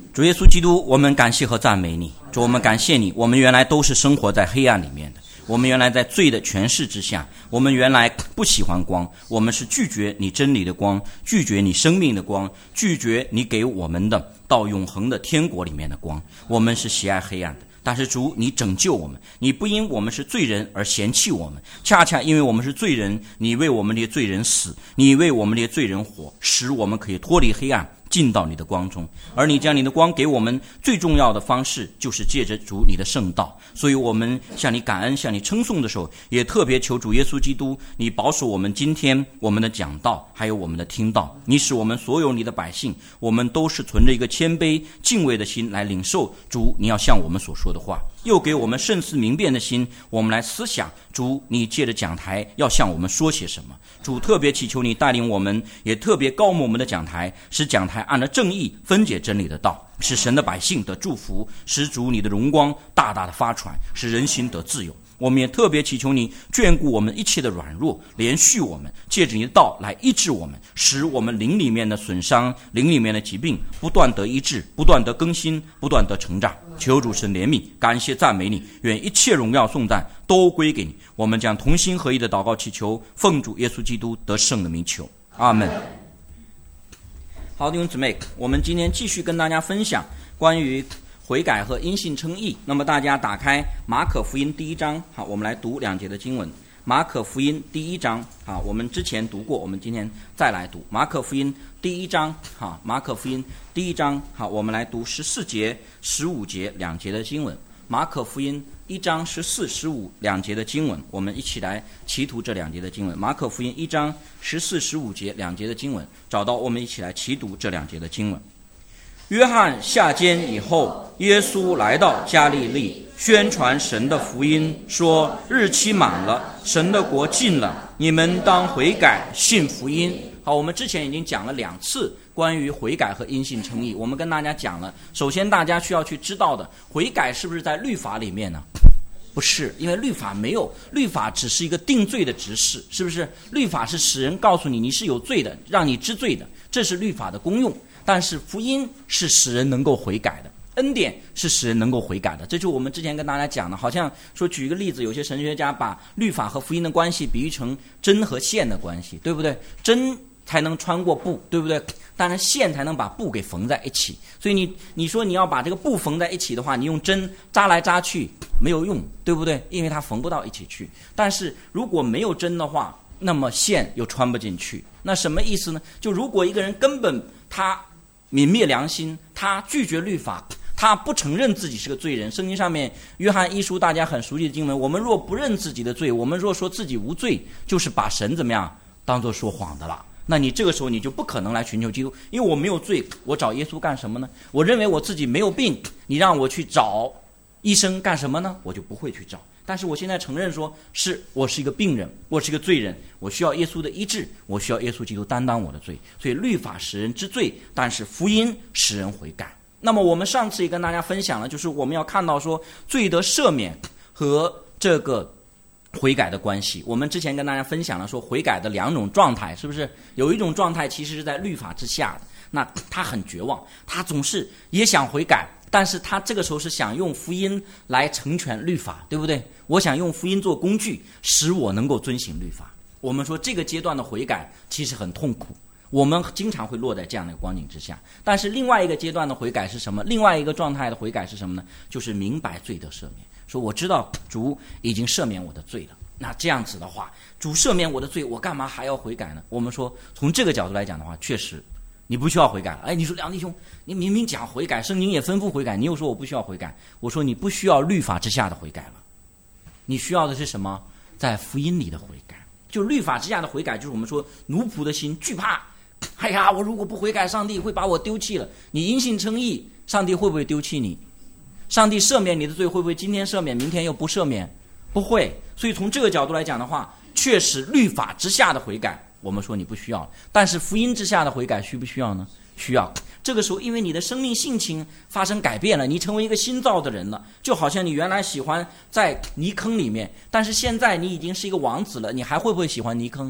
主耶稣基督，我们感谢和赞美你。主，我们感谢你，我们原来都是生活在黑暗里面的，我们原来在罪的权势之下，我们原来不喜欢光，我们是拒绝你真理的光，拒绝你生命的光，拒绝你给我们的到永恒的天国里面的光，我们是喜爱黑暗的。但是主，你拯救我们，你不因我们是罪人而嫌弃我们，恰恰因为我们是罪人，你为我们这些罪人死，你为我们这些罪人活，使我们可以脱离黑暗，进到你的光中。而你将你的光给我们最重要的方式，就是借着主你的圣道。所以我们向你感恩，向你称颂的时候，也特别求主耶稣基督，你保守我们今天我们的讲道，还有我们的听道。你使我们所有你的百姓，我们都是存着一个谦卑敬畏的心来领受主你要向我们所说的话，又给我们慎思明辨的心，我们来思想主你借着讲台要向我们说些什么。主，特别祈求你带领我们，也特别高摩我们的讲台，使讲台按照正义分解真理的道，使神的百姓得祝福，使主你的荣光大大的发传，使人心得自由。我们也特别祈求你眷顾我们一切的软弱，连续我们，借着你的道来医治我们，使我们灵里面的损伤，灵里面的疾病不断得医治，不断得更新，不断得成长。求主神怜悯，感谢赞美你，愿一切荣耀颂赞都归给你。我们将同心合一的祷告祈求，奉主耶稣基督得胜的名求，阿们。好，弟兄姊妹，我们今天继续跟大家分享关于悔改和因信称义。那么大家打开马可福音第1章，好，我们来读2节的经文。马可福音第1章，好，我们之前读过，我们今天再来读马可福音第1章，好，马可福音第1章，好，我们来读14节、15节2节的经文。马可福音1章14、15 2节的经文，我们一起来齐读这2节的经文。马可福音1章14、15节2节的经文，找到我们一起来齐读这2节的经文。约翰下监以后，耶稣来到加利利，宣传神的福音，说日期满了，神的国近了，你们当悔改，信福音。好，我们之前已经讲了2次关于悔改和因信称义。我们跟大家讲了，首先大家需要去知道的，悔改是不是在律法里面呢？不是，因为律法没有，律法只是一个定罪的执事，是不是？律法是使人告诉你你是有罪的，让你知罪的，这是律法的功用。但是福音是使人能够悔改的，恩典是使人能够悔改的。这就是我们之前跟大家讲的，好像说举一个例子，有些神学家把律法和福音的关系比喻成针和线的关系，对不对？针才能穿过布，对不对？当然线才能把布给缝在一起。所以你说你要把这个布缝在一起的话，你用针扎来扎去没有用，对不对？因为它缝不到一起去。但是如果没有针的话，那么线又穿不进去。那什么意思呢？就如果一个人根本他泯灭良心，他拒绝律法，他不承认自己是个罪人。圣经上面约翰1书大家很熟悉的经文，我们若不认自己的罪，我们若说自己无罪，就是把神怎么样当作说谎的了。那你这个时候你就不可能来寻求基督，因为我没有罪，我找耶稣干什么呢？我认为我自己没有病，你让我去找医生干什么呢？我就不会去找。但是我现在承认说，我是一个病人，我是一个罪人，我需要耶稣的医治，我需要耶稣基督担当我的罪。所以律法使人知罪，但是福音使人悔改。那么我们上次也跟大家分享了，就是我们要看到说罪得赦免和这个悔改的关系。我们之前跟大家分享了说悔改的2种状态，是不是？有一种状态其实是在律法之下的，那他很绝望，他总是也想悔改，但是他这个时候是想用福音来成全律法，对不对？我想用福音做工具，使我能够遵行律法。我们说这个阶段的悔改其实很痛苦，我们经常会落在这样的光景之下。但是另外一个阶段的悔改是什么？另外一个状态的悔改是什么呢？就是明白罪得赦免，说我知道主已经赦免我的罪了，那这样子的话，主赦免我的罪，我干嘛还要悔改呢？我们说从这个角度来讲的话，确实你不需要悔改了。哎，你说梁弟兄，你明明讲悔改，圣经也吩咐悔改，你又说我不需要悔改。我说你不需要律法之下的悔改了，你需要的是什么？在福音里的悔改。就律法之下的悔改，就是我们说奴仆的心惧怕，哎呀，我如果不悔改，上帝会把我丢弃了。你因信称义，上帝会不会丢弃你？上帝赦免你的罪，会不会今天赦免，明天又不赦免？不会。所以从这个角度来讲的话，确实律法之下的悔改我们说你不需要，但是福音之下的悔改需不需要呢？需要。这个时候因为你的生命性情发生改变了，你成为一个新造的人了，就好像你原来喜欢在泥坑里面，但是现在你已经是一个王子了，你还会不会喜欢泥坑？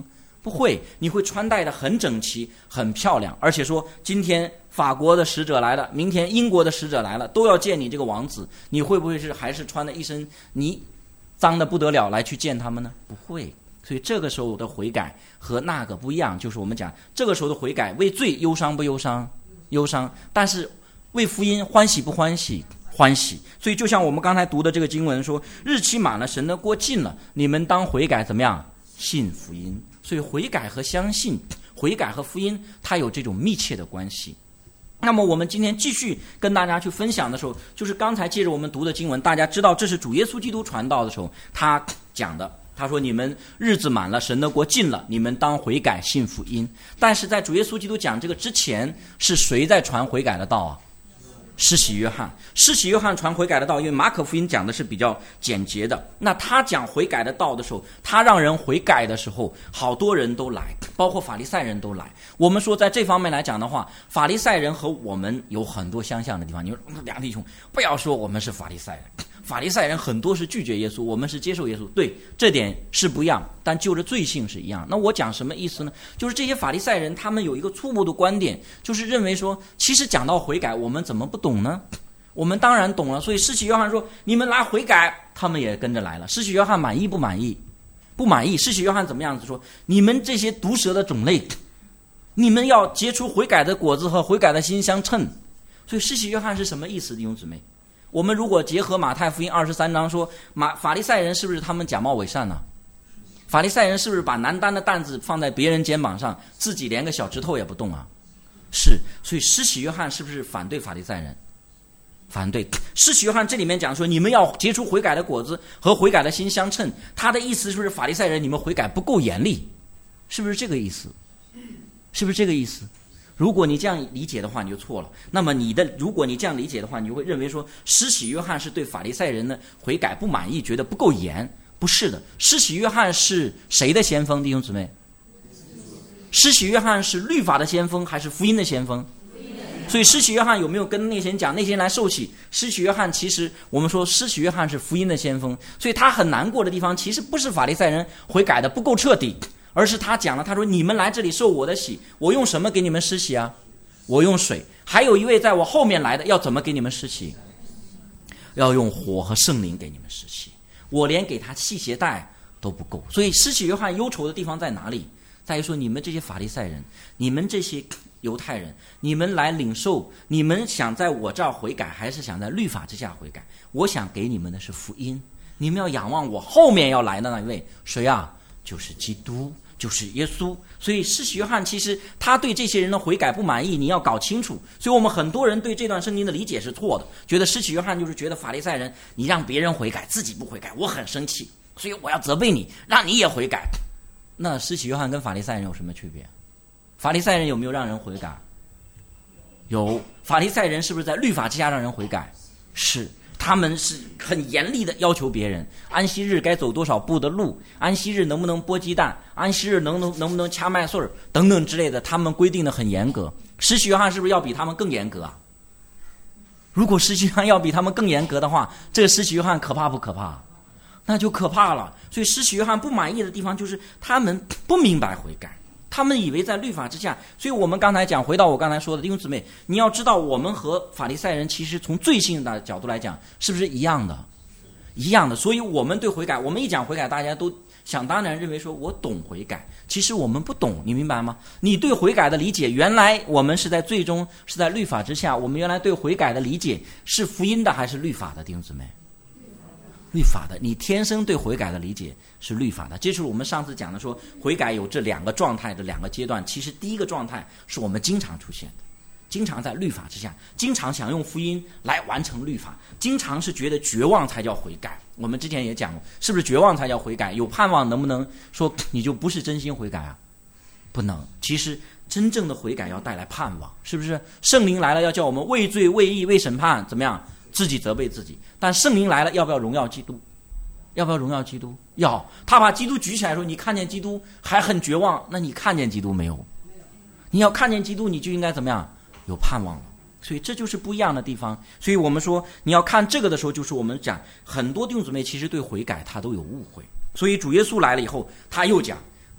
不会，你会穿戴的很整齐很漂亮，而且说今天法国的使者来了，明天英国的使者来了，都要见你这个王子，你会不会还是穿的一身泥脏的不得了来去见他们呢？不会。所以这个时候的悔改和那个不一样，就是我们讲这个时候的悔改为罪忧伤不忧伤？忧伤。但是为福音欢喜不欢喜？欢喜。所以就像我们刚才读的这个经文说，日期满了，神的国近了，你们当悔改怎么样？信福音。所以悔改和相信，悔改和福音它有这种密切的关系。那么我们今天继续跟大家去分享的时候，就是刚才借着我们读的经文，大家知道这是主耶稣基督传道的时候他讲的，他说你们日子满了，神的国近了，你们当悔改信福音。但是在主耶稣基督讲这个之前，是谁在传悔改的道啊？施洗约翰。施洗约翰传悔改的道，因为马可福音讲的是比较简洁的，那他讲悔改的道的时候，他让人悔改的时候，好多人都来，包括法利赛人都来。我们说在这方面来讲的话，法利赛人和我们有很多相像的地方。你说两弟兄不要说我们是法利赛人，法利赛人很多是拒绝耶稣，我们是接受耶稣，对，这点是不一样，但就着罪性是一样。那我讲什么意思呢？就是这些法利赛人他们有一个初步的观点，就是认为说其实讲到悔改我们怎么不懂呢？我们当然懂了。所以施洗约翰说你们来悔改，他们也跟着来了。施洗约翰满意不满意？不满意。施洗约翰怎么样子说？你们这些毒蛇的种类，你们要结出悔改的果子和悔改的心相称。所以施洗约翰是什么意思？弟兄姊妹，我们如果结合马太福音23章说，法利赛人是不是他们假冒伪善呢？法利赛人是不是把难担的担子放在别人肩膀上，自己连个小指头也不动啊？是。所以施洗约翰是不是反对法利赛人？反对。施洗约翰这里面讲说你们要结出悔改的果子和悔改的心相称，他的意思是不是法利赛人你们悔改不够严厉？是不是这个意思？是不是这个意思？如果你这样理解的话，你就错了。那么如果你这样理解的话，你就会认为说施洗约翰是对法利赛人的悔改不满意，觉得不够严。不是的，施洗约翰是谁的先锋？弟兄姊妹，施洗约翰是律法的先锋还是福音的先锋？所以施洗约翰有没有跟那些人讲那些人来受洗？施洗约翰其实我们说施洗约翰是福音的先锋，所以他很难过的地方其实不是法利赛人悔改的不够彻底，而是他讲了，他说你们来这里受我的洗，我用什么给你们施洗啊？我用水。还有一位在我后面来的，要怎么给你们施洗？要用火和圣灵给你们施洗。我连给他系鞋带都不够。所以施洗约翰忧愁的地方在哪里？在于说你们这些法利赛人，你们这些犹太人，你们来领受，你们想在我这儿悔改还是想在律法之下悔改？我想给你们的是福音，你们要仰望我后面要来的那一位，谁啊？就是基督，就是耶稣。所以施洗约翰其实他对这些人的悔改不满意，你要搞清楚。所以我们很多人对这段圣经的理解是错的，觉得施洗约翰就是觉得法利赛人你让别人悔改自己不悔改，我很生气，所以我要责备你，让你也悔改。那施洗约翰跟法利赛人有什么区别？法利赛人有没有让人悔改？有。法利赛人是不是在律法之下让人悔改？是。他们是很严厉的要求别人，安息日该走多少步的路，安息日能不能剥鸡蛋，安息日能不能掐麦穗等等之类的，他们规定的很严格。施洗约翰是不是要比他们更严格啊？如果施洗约翰要比他们更严格的话，这个施洗约翰可怕不可怕？那就可怕了。所以施洗约翰不满意的地方就是他们不明白悔改，他们以为在律法之下。所以我们刚才讲，回到我刚才说的弟兄姊妹，你要知道我们和法利赛人其实从罪性的角度来讲是不是一样的？一样的。所以我们对悔改，我们一讲悔改大家都想当然认为说我懂悔改，其实我们不懂，你明白吗？你对悔改的理解，原来我们是在最终是在律法之下，我们原来对悔改的理解是福音的还是律法的？弟兄姊妹，律法的。你天生对悔改的理解是律法的。这就是我们上次讲的说悔改有这两个状态，这两个阶段。其实第一个状态是我们经常出现的，经常在律法之下，经常想用福音来完成律法，经常是觉得绝望才叫悔改。我们之前也讲过，是不是绝望才叫悔改？有盼望能不能说你就不是真心悔改啊？不能。其实真正的悔改要带来盼望，是不是？圣灵来了要叫我们为罪为义为审判，怎么样？自己责备自己。但圣灵来了要不要荣耀基督？要不要荣耀基督？要。他把基督举起来说，你看见基督还很绝望，那你看见基督没有？你要看见基督，你就应该怎么样？有盼望了。所以这就是不一样的地方。所以我们说你要看这个的时候，就是我们讲很多弟兄姊妹其实对悔改他都有误会。所以主耶稣来了以后，他又讲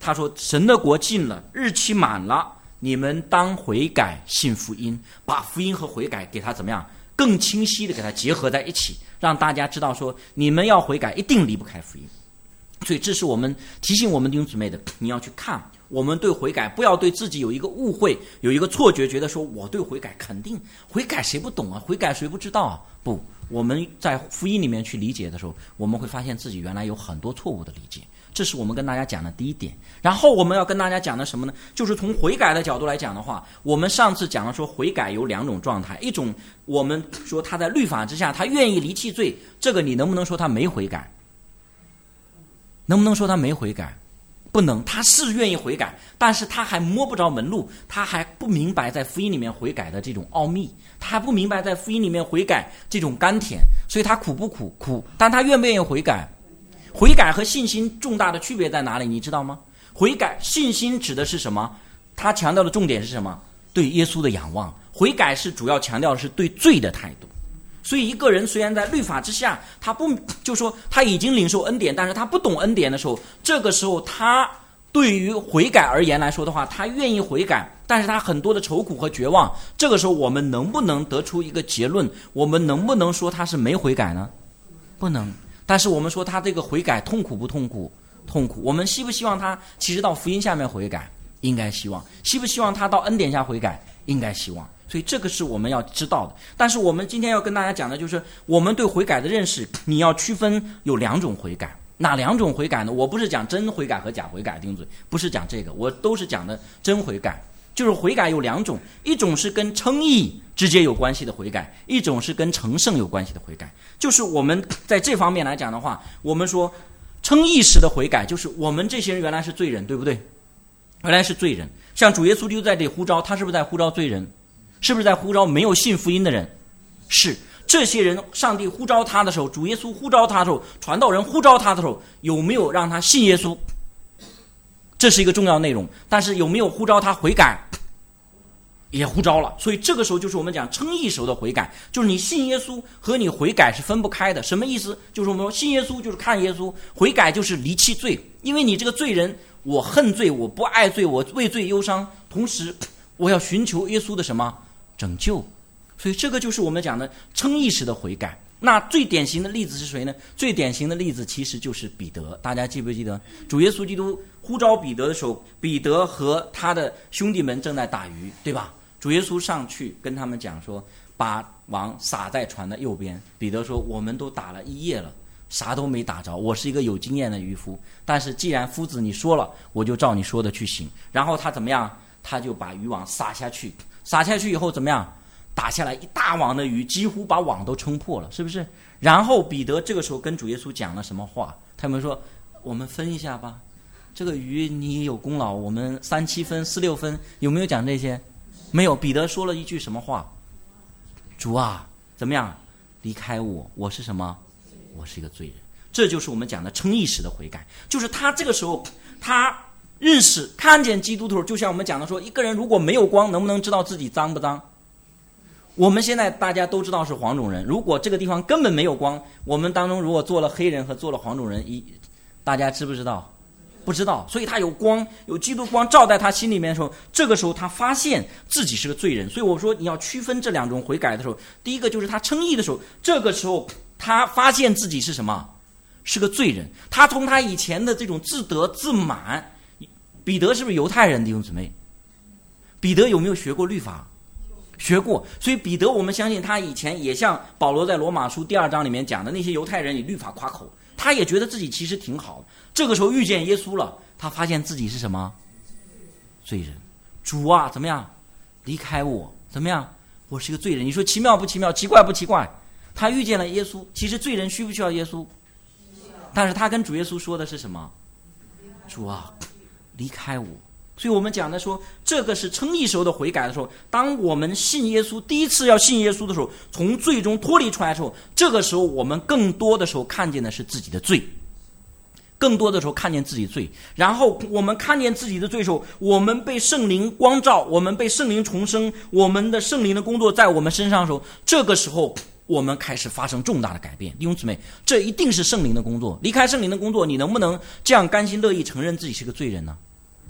他说神的国近了，日期满了，你们当悔改信福音，把福音和悔改给他怎么样更清晰的给他结合在一起，让大家知道说你们要悔改一定离不开福音。所以这是我们提醒我们弟兄姊妹的，你要去看我们对悔改，不要对自己有一个误会，有一个错觉，觉得说我对悔改肯定悔改谁不懂啊，悔改谁不知道啊。不，我们在福音里面去理解的时候，我们会发现自己原来有很多错误的理解，这是我们跟大家讲的第一点。然后我们要跟大家讲的什么呢？就是从悔改的角度来讲的话，我们上次讲了说悔改有两种状态，一种我们说他在律法之下他愿意离弃罪，这个你能不能说他没悔改？能不能说他没悔改？不能，他是愿意悔改，但是他还摸不着门路，他还不明白在福音里面悔改的这种奥秘，他还不明白在福音里面悔改这种甘甜，所以他苦不苦？苦，但他愿不愿意悔改？悔改和信心重大的区别在哪里？你知道吗？悔改信心指的是什么？他强调的重点是什么？对耶稣的仰望。悔改是主要强调的是对罪的态度。所以一个人虽然在律法之下，他不就说他已经领受恩典，但是他不懂恩典的时候，这个时候他对于悔改而言来说的话，他愿意悔改，但是他很多的愁苦和绝望，这个时候我们能不能得出一个结论？我们能不能说他是没悔改呢？不能。但是我们说他这个悔改痛苦不痛苦？痛苦。我们希不希望他其实到福音下面悔改？应该希望。希不希望他到恩典下悔改？应该希望。所以这个是我们要知道的。但是我们今天要跟大家讲的就是我们对悔改的认识，你要区分有两种悔改。哪两种悔改呢？我不是讲真悔改和假悔改，丁嘴不是讲这个，我都是讲的真悔改。就是悔改有两种，一种是跟称义直接有关系的悔改，一种是跟成圣有关系的悔改。就是我们在这方面来讲的话，我们说称义时的悔改，就是我们这些人原来是罪人，对不对？原来是罪人，像主耶稣就在这里呼召，他是不是在呼召罪人？是不是在呼召没有信福音的人？是。这些人上帝呼召他的时候，主耶稣呼召他的时候，传道人呼召他的时候，有没有让他信耶稣？这是一个重要内容。但是有没有呼召他悔改？也呼召了。所以这个时候就是我们讲称义时候的悔改，就是你信耶稣和你悔改是分不开的。什么意思？就是我们说信耶稣就是看耶稣，悔改就是离弃罪。因为你这个罪人，我恨罪，我不爱罪，我为罪忧伤，同时我要寻求耶稣的什么拯救。所以这个就是我们讲的称义时的悔改。那最典型的例子是谁呢？最典型的例子其实就是彼得。大家记不记得主耶稣基督呼召彼得的时候，彼得和他的兄弟们正在打鱼，对吧？主耶稣上去跟他们讲说，把网撒在船的右边。彼得说，我们都打了一夜了，啥都没打着，我是一个有经验的渔夫，但是既然夫子你说了，我就照你说的去行。然后他怎么样？他就把渔网撒下去，撒下去以后怎么样？打下来一大网的鱼，几乎把网都撑破了，是不是？然后彼得这个时候跟主耶稣讲了什么话？他们说，我们分一下吧，这个鱼你有功劳，我们3-7分4-6分，有没有讲这些？没有。彼得说了一句什么话？主啊，怎么样？离开我，我是什么？我是一个罪人。这就是我们讲的称义时的悔改，就是他这个时候他认识看见基督徒，就像我们讲的说，一个人如果没有光，能不能知道自己脏不脏？我们现在大家都知道是黄种人，如果这个地方根本没有光，我们当中如果做了黑人和做了黄种人，大家知不知道？不知道。所以他有光，有基督光照在他心里面的时候，这个时候他发现自己是个罪人。所以我说你要区分这两种悔改的时候，第一个就是他称义的时候，这个时候他发现自己是什么？是个罪人。他从他以前的这种自得自满，彼得是不是犹太人？弟兄姊妹，彼得有没有学过律法？学过。所以彼得我们相信他以前也像保罗在罗马书第2章里面讲的那些犹太人以律法夸口，他也觉得自己其实挺好的。这个时候遇见耶稣了，他发现自己是什么？罪人。主啊，怎么样？离开我，怎么样？我是个罪人。你说奇妙不奇妙？奇怪不奇怪？他遇见了耶稣。其实罪人需不需要耶稣？但是他跟主耶稣说的是什么？主啊，离开我。所以我们讲的说，这个是称义时候的悔改的时候，当我们信耶稣，第一次要信耶稣的时候，从罪中脱离出来的时候，这个时候我们更多的时候看见的是自己的罪，更多的时候看见自己罪。然后我们看见自己的罪的时候，我们被圣灵光照，我们被圣灵重生，我们的圣灵的工作在我们身上的时候，这个时候我们开始发生重大的改变。弟兄姊妹，这一定是圣灵的工作。离开圣灵的工作，你能不能这样甘心乐意承认自己是个罪人呢？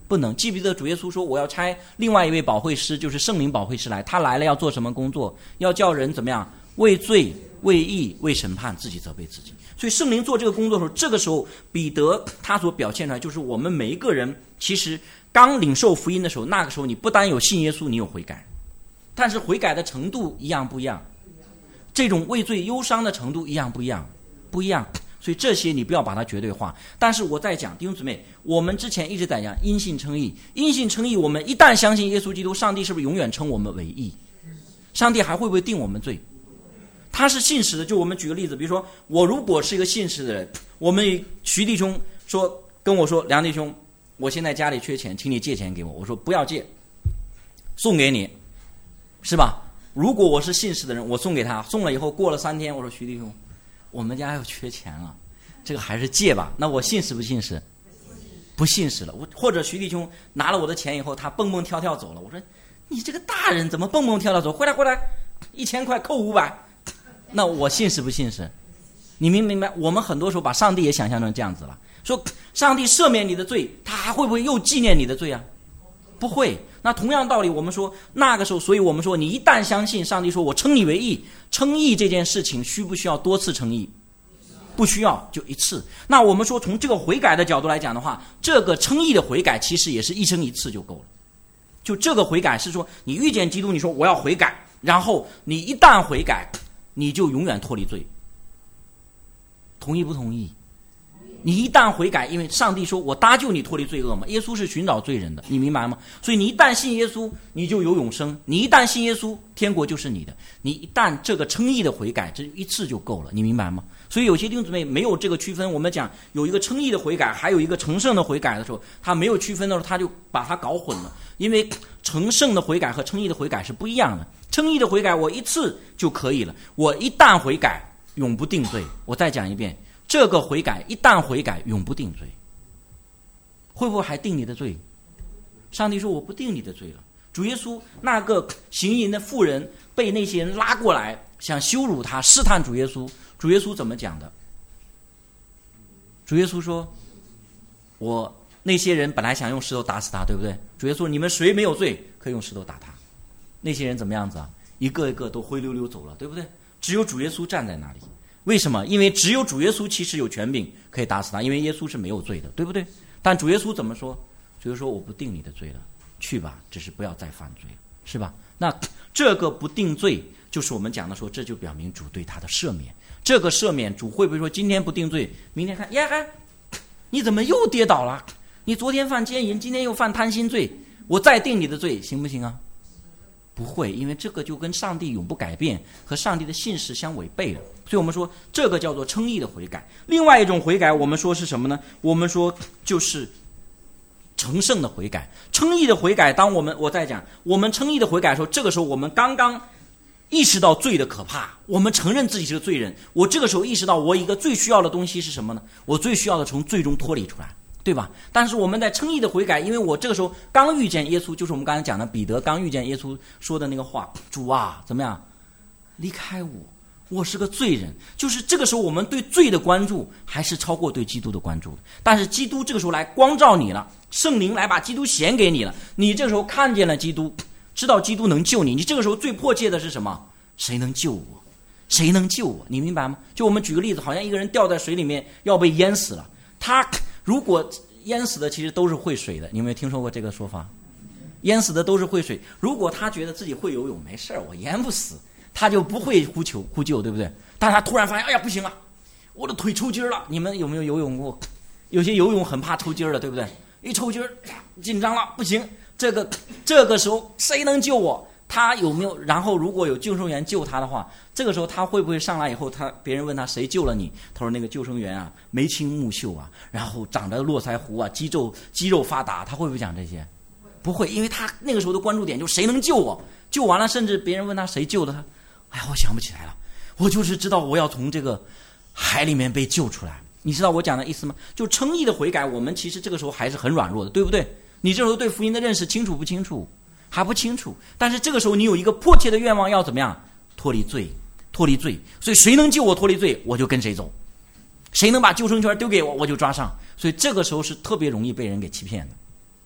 不能。记不记得主耶稣说我要差另外一位保惠师，就是圣灵保惠师来，他来了要做什么工作？要叫人怎么样？为罪、为义、为审判，自己责备自己。所以圣灵做这个工作的时候，这个时候彼得他所表现出来，就是我们每一个人其实刚领受福音的时候，那个时候你不单有信耶稣，你有悔改，但是悔改的程度一样不一样？这种畏罪忧伤的程度一样不一样？不一样。所以这些你不要把它绝对化。但是我在讲弟兄姊妹，我们之前一直在讲因信称义，因信称义，我们一旦相信耶稣基督，上帝是不是永远称我们为义？上帝还会不会定我们罪？他是信实的。就我们举个例子，比如说我如果是一个信实的人，我们徐弟兄跟我说，梁弟兄，我现在家里缺钱，请你借钱给我。我说不要借，送给你，是吧？如果我是信实的人，我送给他，送了以后过了3天，我说徐弟兄，我们家又缺钱了，这个还是借吧。那我信实不信实？不信实了。或者徐弟兄拿了我的钱以后，他蹦蹦跳跳走了，我说你这个大人怎么蹦蹦跳跳走？回来，1000块扣500，那我信实不信实？你明白？我们很多时候把上帝也想象成这样子了，说上帝赦免你的罪，他还会不会又纪念你的罪啊？不会。那同样道理，我们说那个时候，所以我们说你一旦相信上帝说我称你为义，称义这件事情需不需要多次称义？不需要，就一次。那我们说从这个悔改的角度来讲的话，这个称义的悔改其实也是一生一次就够了。就这个悔改是说你遇见基督，你说我要悔改，然后你一旦悔改，你就永远脱离罪。同意不同意？你一旦悔改，因为上帝说我搭救你脱离罪恶嘛，耶稣是寻找罪人的，你明白吗？所以你一旦信耶稣，你就有永生，你一旦信耶稣，天国就是你的。你一旦这个称义的悔改，这一次就够了，你明白吗？所以有些弟兄姊妹没有这个区分，我们讲有一个称义的悔改，还有一个成圣的悔改的时候，他没有区分的时候，他就把它搞混了。因为成圣的悔改和称义的悔改是不一样的。称义的悔改我一次就可以了，我一旦悔改永不定罪。我再讲一遍，这个悔改一旦悔改永不定罪。会不会还定你的罪？上帝说我不定你的罪了。主耶稣那个行淫的妇人被那些人拉过来想羞辱他，试探主耶稣，主耶稣怎么讲的？主耶稣说我那些人本来想用石头打死他，对不对？主耶稣说你们谁没有罪可以用石头打他。那些人怎么样子啊？一个一个都灰溜溜走了，对不对？只有主耶稣站在那里。为什么？因为只有主耶稣其实有权柄可以打死他，因为耶稣是没有罪的，对不对？但主耶稣怎么说？主耶稣说我不定你的罪了，去吧，只是不要再犯罪了，是吧？那这个不定罪就是我们讲的说，这就表明主对他的赦免。这个赦免主会不会说今天不定罪，明天看呀你怎么又跌倒了？你昨天犯奸淫，今天又犯贪心罪，我再定你的罪行不行啊？不会，因为这个就跟上帝永不改变和上帝的信实相违背了。所以我们说这个叫做称义的悔改。另外一种悔改我们说是什么呢？我们说就是成圣的悔改。称义的悔改，当我在讲我们称义的悔改的时候，这个时候我们刚刚意识到罪的可怕，我们承认自己是个罪人。我这个时候意识到我一个最需要的东西是什么呢？我最需要的从罪中脱离出来，对吧？但是我们在称义的悔改，因为我这个时候刚遇见耶稣，就是我们刚才讲的彼得刚遇见耶稣说的那个话，主啊怎么样离开我，我是个罪人。就是这个时候我们对罪的关注还是超过对基督的关注的。但是基督这个时候来光照你了，圣灵来把基督显给你了，你这个时候看见了基督，知道基督能救你，你这个时候最迫切的是什么？谁能救我？谁能救我？你明白吗？就我们举个例子，好像一个人掉在水里面要被淹死了，他如果淹死的其实都是会水的，你有没有听说过这个说法？淹死的都是会水。如果他觉得自己会游泳，没事我淹不死，他就不会呼救，对不对？但是他突然发现，哎呀不行啊，我的腿抽筋了。你们有没有游泳过？有些游泳很怕抽筋的，对不对？一抽筋紧张了，不行，这个时候谁能救我？他有没有？然后如果有救生员救他的话，这个时候他会不会上来以后，别人问他谁救了你？他说那个救生员啊，眉清目秀啊，然后长着络腮胡啊，肌肉发达，他会不会讲这些？不会，因为他那个时候的关注点就谁能救我？救完了，甚至别人问他谁救的他，哎呀，我想不起来了，我就是知道我要从这个海里面被救出来。你知道我讲的意思吗？就称义的悔改，我们其实这个时候还是很软弱的，对不对？你这时候对福音的认识清楚不清楚？还不清楚。但是这个时候你有一个迫切的愿望，要怎么样？脱离罪。所以谁能救我脱离罪，我就跟谁走。谁能把救生圈丢给我，我就抓上。所以这个时候是特别容易被人给欺骗的。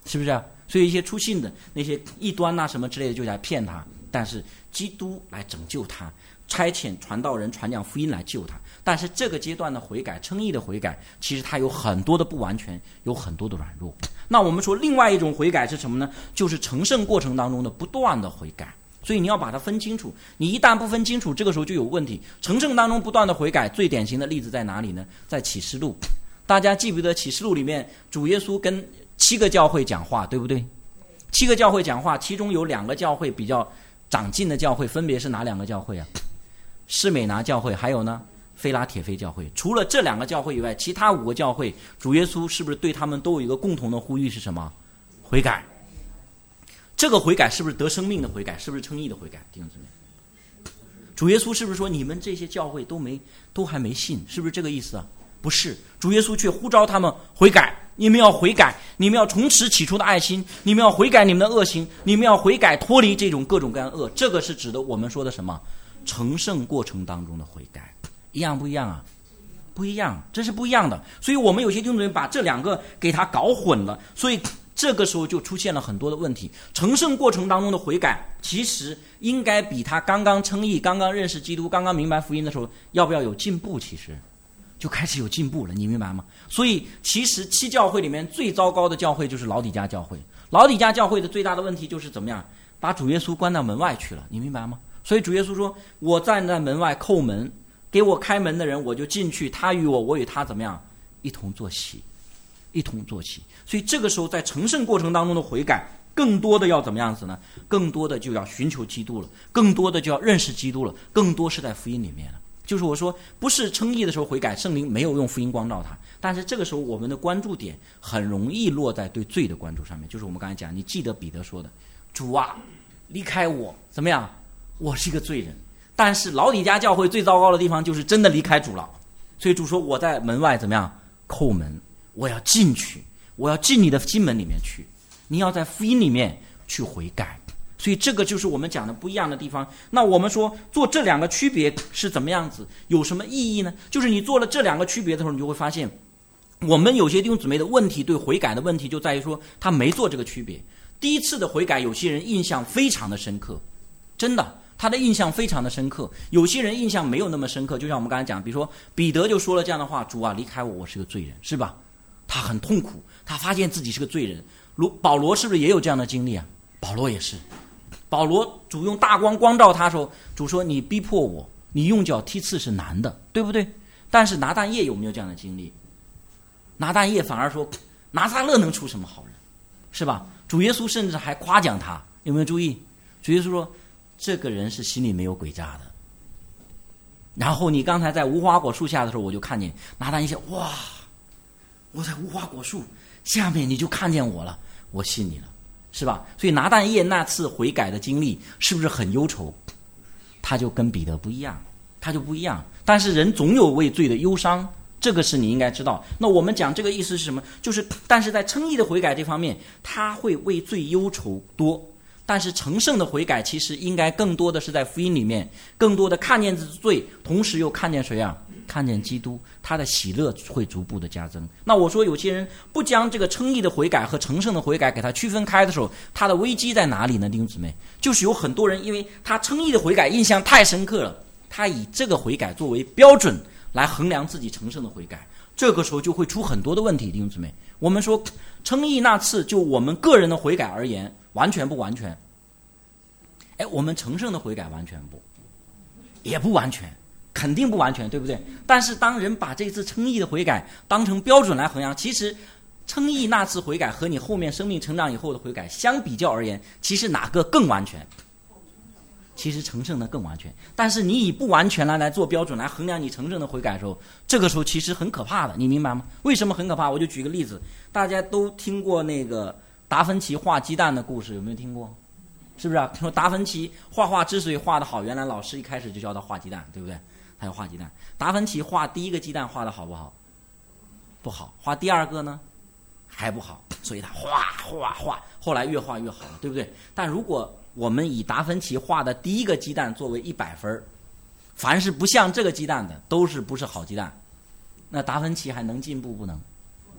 是不是啊？所以一些出信的那些异端呐什么之类的就来骗他，但是基督来拯救他，差遣传道人传讲福音来救他。但是这个阶段的悔改，称义的悔改，其实它有很多的不完全，有很多的软弱。那我们说另外一种悔改是什么呢？就是成圣过程当中的不断的悔改。所以你要把它分清楚，你一旦不分清楚，这个时候就有问题。成圣当中不断的悔改，最典型的例子在哪里呢？在启示录。大家记不记得启示录里面主耶稣跟7个教会讲话，对不对？7个教会讲话，其中有2个教会比较长进的教会，分别是哪2个教会啊？士美拿教会，还有呢菲拉铁菲教会。除了这2个教会以外，其他5个教会，主耶稣是不是对他们都有一个共同的呼吁是什么？悔改。这个悔改是不是得生命的悔改？是不是称义的悔改？弟兄姊妹，主耶稣是不是说你们这些教会都还没信？是不是这个意思啊？不是，主耶稣却呼召他们悔改。你们要悔改，你们要重拾起初的爱心，你们要悔改你们的恶行，你们要悔改脱离这种各种各样的恶。这个是指的我们说的什么？成圣过程当中的悔改。一样不一样啊？不一样，这是不一样的。所以我们有些弟兄姊妹把这2个给他搞混了，所以这个时候就出现了很多的问题。成圣过程当中的悔改，其实应该比他刚刚称义、刚刚认识基督、刚刚明白福音的时候，要不要有进步？其实就开始有进步了，你明白吗？所以其实7教会里面最糟糕的教会就是老底嘉教会。老底嘉教会的最大的问题就是怎么样？把主耶稣关到门外去了，你明白吗？所以主耶稣说，我站在门外叩门，给我开门的人我就进去，他与我，我与他怎么样？一同坐席，一同坐席。所以这个时候在成圣过程当中的悔改，更多的要怎么样子呢？更多的就要寻求基督了，更多的就要认识基督了，更多是在福音里面了。就是我说不是称义的时候悔改，圣灵没有用福音光照他，但是这个时候我们的关注点很容易落在对罪的关注上面。就是我们刚才讲，你记得彼得说的，主啊离开我，怎么样？我是一个罪人。但是老底嘉教会最糟糕的地方就是真的离开主了，所以主说我在门外怎么样？叩门，我要进去，我要进你的心门里面去，你要在福音里面去悔改。所以这个就是我们讲的不一样的地方。那我们说做这2个区别是怎么样子，有什么意义呢？就是你做了这2个区别的时候，你就会发现我们有些弟兄姊妹的问题，对悔改的问题就在于说他没做这个区别。第一次的悔改，有些人印象非常的深刻，真的他的印象非常的深刻。有些人印象没有那么深刻，就像我们刚才讲，比如说彼得就说了这样的话，主啊离开我，我是个罪人，是吧？他很痛苦，他发现自己是个罪人。保罗是不是也有这样的经历啊？保罗也是。保罗主用大光光照他的时候，主说你逼迫我，你用脚踢刺是难的，对不对？但是拿但业有没有这样的经历？拿但业反而说拿撒勒能出什么好人，是吧？主耶稣甚至还夸奖他，有没有注意？主耶稣说这个人是心里没有诡诈的。然后你刚才在无花果树下的时候，我就看见拿但业说，哇，我在无花果树下面你就看见我了，我信你了，是吧？所以拿但业那次悔改的经历是不是很忧愁？他就跟彼得不一样，他就不一样。但是人总有为罪的忧伤，这个是你应该知道。那我们讲这个意思是什么？就是但是在称义的悔改这方面，他会为罪忧愁多。但是成圣的悔改其实应该更多的是在福音里面，更多的看见罪，同时又看见谁啊？看见基督，他的喜乐会逐步的加增。那我说有些人不将这个称义的悔改和成圣的悔改给他区分开的时候，他的危机在哪里呢？弟兄姊妹，就是有很多人因为他称义的悔改印象太深刻了，他以这个悔改作为标准来衡量自己成圣的悔改，这个时候就会出很多的问题。弟兄姊妹，我们说称义那次就我们个人的悔改而言，完全不完全？我们成圣的悔改完全不，也不完全，肯定不完全，对不对？但是当人把这次称义的悔改当成标准来衡量，其实称义那次悔改和你后面生命成长以后的悔改相比较而言，其实哪个更完全？其实成圣的更完全。但是你以不完全来做标准来衡量你成圣的悔改的时候，这个时候其实很可怕的，你明白吗？为什么很可怕？我就举个例子，大家都听过那个达芬奇画鸡蛋的故事，有没有听过？是不是啊？说达芬奇画之所以画得好，原来老师一开始就教他画鸡蛋，对不对？他要画鸡蛋。达芬奇画第一个鸡蛋画得好不好？不好。画第二个呢？还不好。所以他画，后来越画越好了，对不对？但如果我们以达芬奇画的第一个鸡蛋作为100分，凡是不像这个鸡蛋的都是不是好鸡蛋，那达芬奇还能进步不能？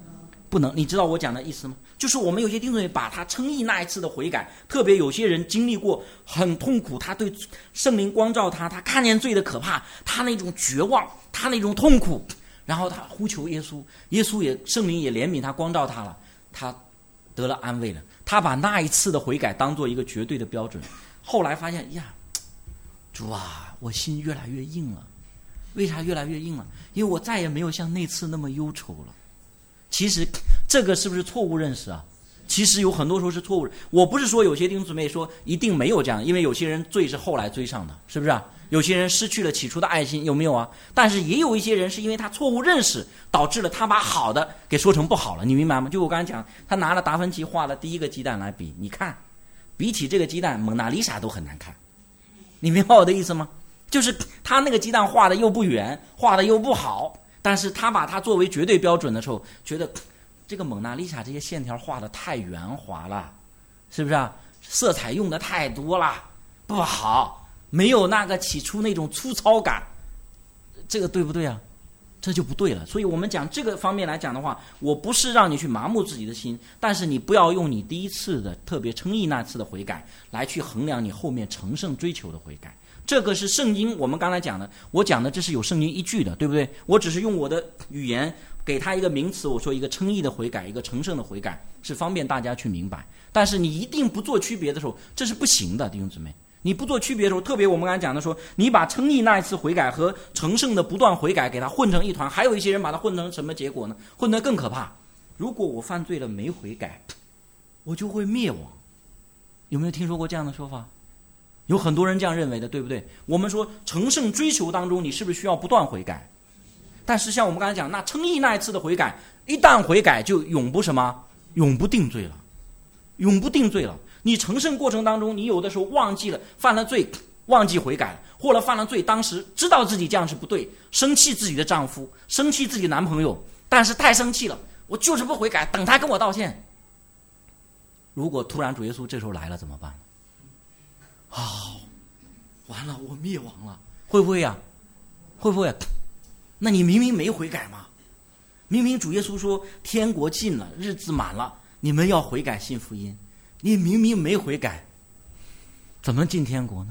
不能，你知道我讲的意思吗？就是我们有些弟兄姊妹把他称义那一次的悔改，特别有些人经历过很痛苦，他对圣灵光照他看见罪的可怕，他那种绝望，他那种痛苦，然后他呼求耶稣，耶稣也圣灵也怜悯他，光照他了，他得了安慰了。他把那一次的悔改当做一个绝对的标准，后来发现呀，主啊，我心越来越硬了。为啥越来越硬了？因为我再也没有像那次那么忧愁了。其实这个是不是错误认识啊？其实有很多时候是错误。我不是说有些弟兄姊妹说一定没有这样，因为有些人罪是后来追上的，是不是啊？有些人失去了起初的爱心，有没有啊？但是也有一些人是因为他错误认识，导致了他把好的给说成不好了，你明白吗？就我刚才讲，他拿了达芬奇画的第一个鸡蛋来比，你看，比起这个鸡蛋，蒙娜丽莎都很难看。你明白我的意思吗？就是他那个鸡蛋画的又不圆，画的又不好，但是他把它作为绝对标准的时候，觉得这个蒙娜丽莎这些线条画的太圆滑了，是不是啊？色彩用的太多了，不好，没有那个起初那种粗糙感，这个对不对啊？这就不对了。所以我们讲这个方面来讲的话，我不是让你去麻木自己的心，但是你不要用你第一次的特别称义那次的悔改来去衡量你后面成圣追求的悔改。这个是圣经我们刚才讲的，我讲的这是有圣经依据的，对不对？我只是用我的语言给他一个名词，我说一个称义的悔改，一个成圣的悔改，是方便大家去明白。但是你一定不做区别的时候，这是不行的，弟兄姊妹。你不做区别的时候，特别我们刚才讲的说，你把称义那一次悔改和成圣的不断悔改给它混成一团，还有一些人把它混成什么结果呢？混得更可怕。如果我犯罪了没悔改，我就会灭亡。有没有听说过这样的说法？有很多人这样认为的，对不对？我们说成圣追求当中，你是不是需要不断悔改？但是像我们刚才讲，那称义那一次的悔改，一旦悔改就永不什么？永不定罪了，永不定罪了。你成圣过程当中，你有的时候忘记了犯了罪，忘记悔改了，或者犯了罪，当时知道自己这样是不对，生气自己的丈夫，生气自己的男朋友，但是太生气了，我就是不悔改，等他跟我道歉。如果突然主耶稣这时候来了怎么办？完了，我灭亡了，会不会呀？会不会？那你明明没悔改嘛，明明主耶稣说天国近了，日子满了，你们要悔改信福音，你明明没悔改，怎么进天国呢？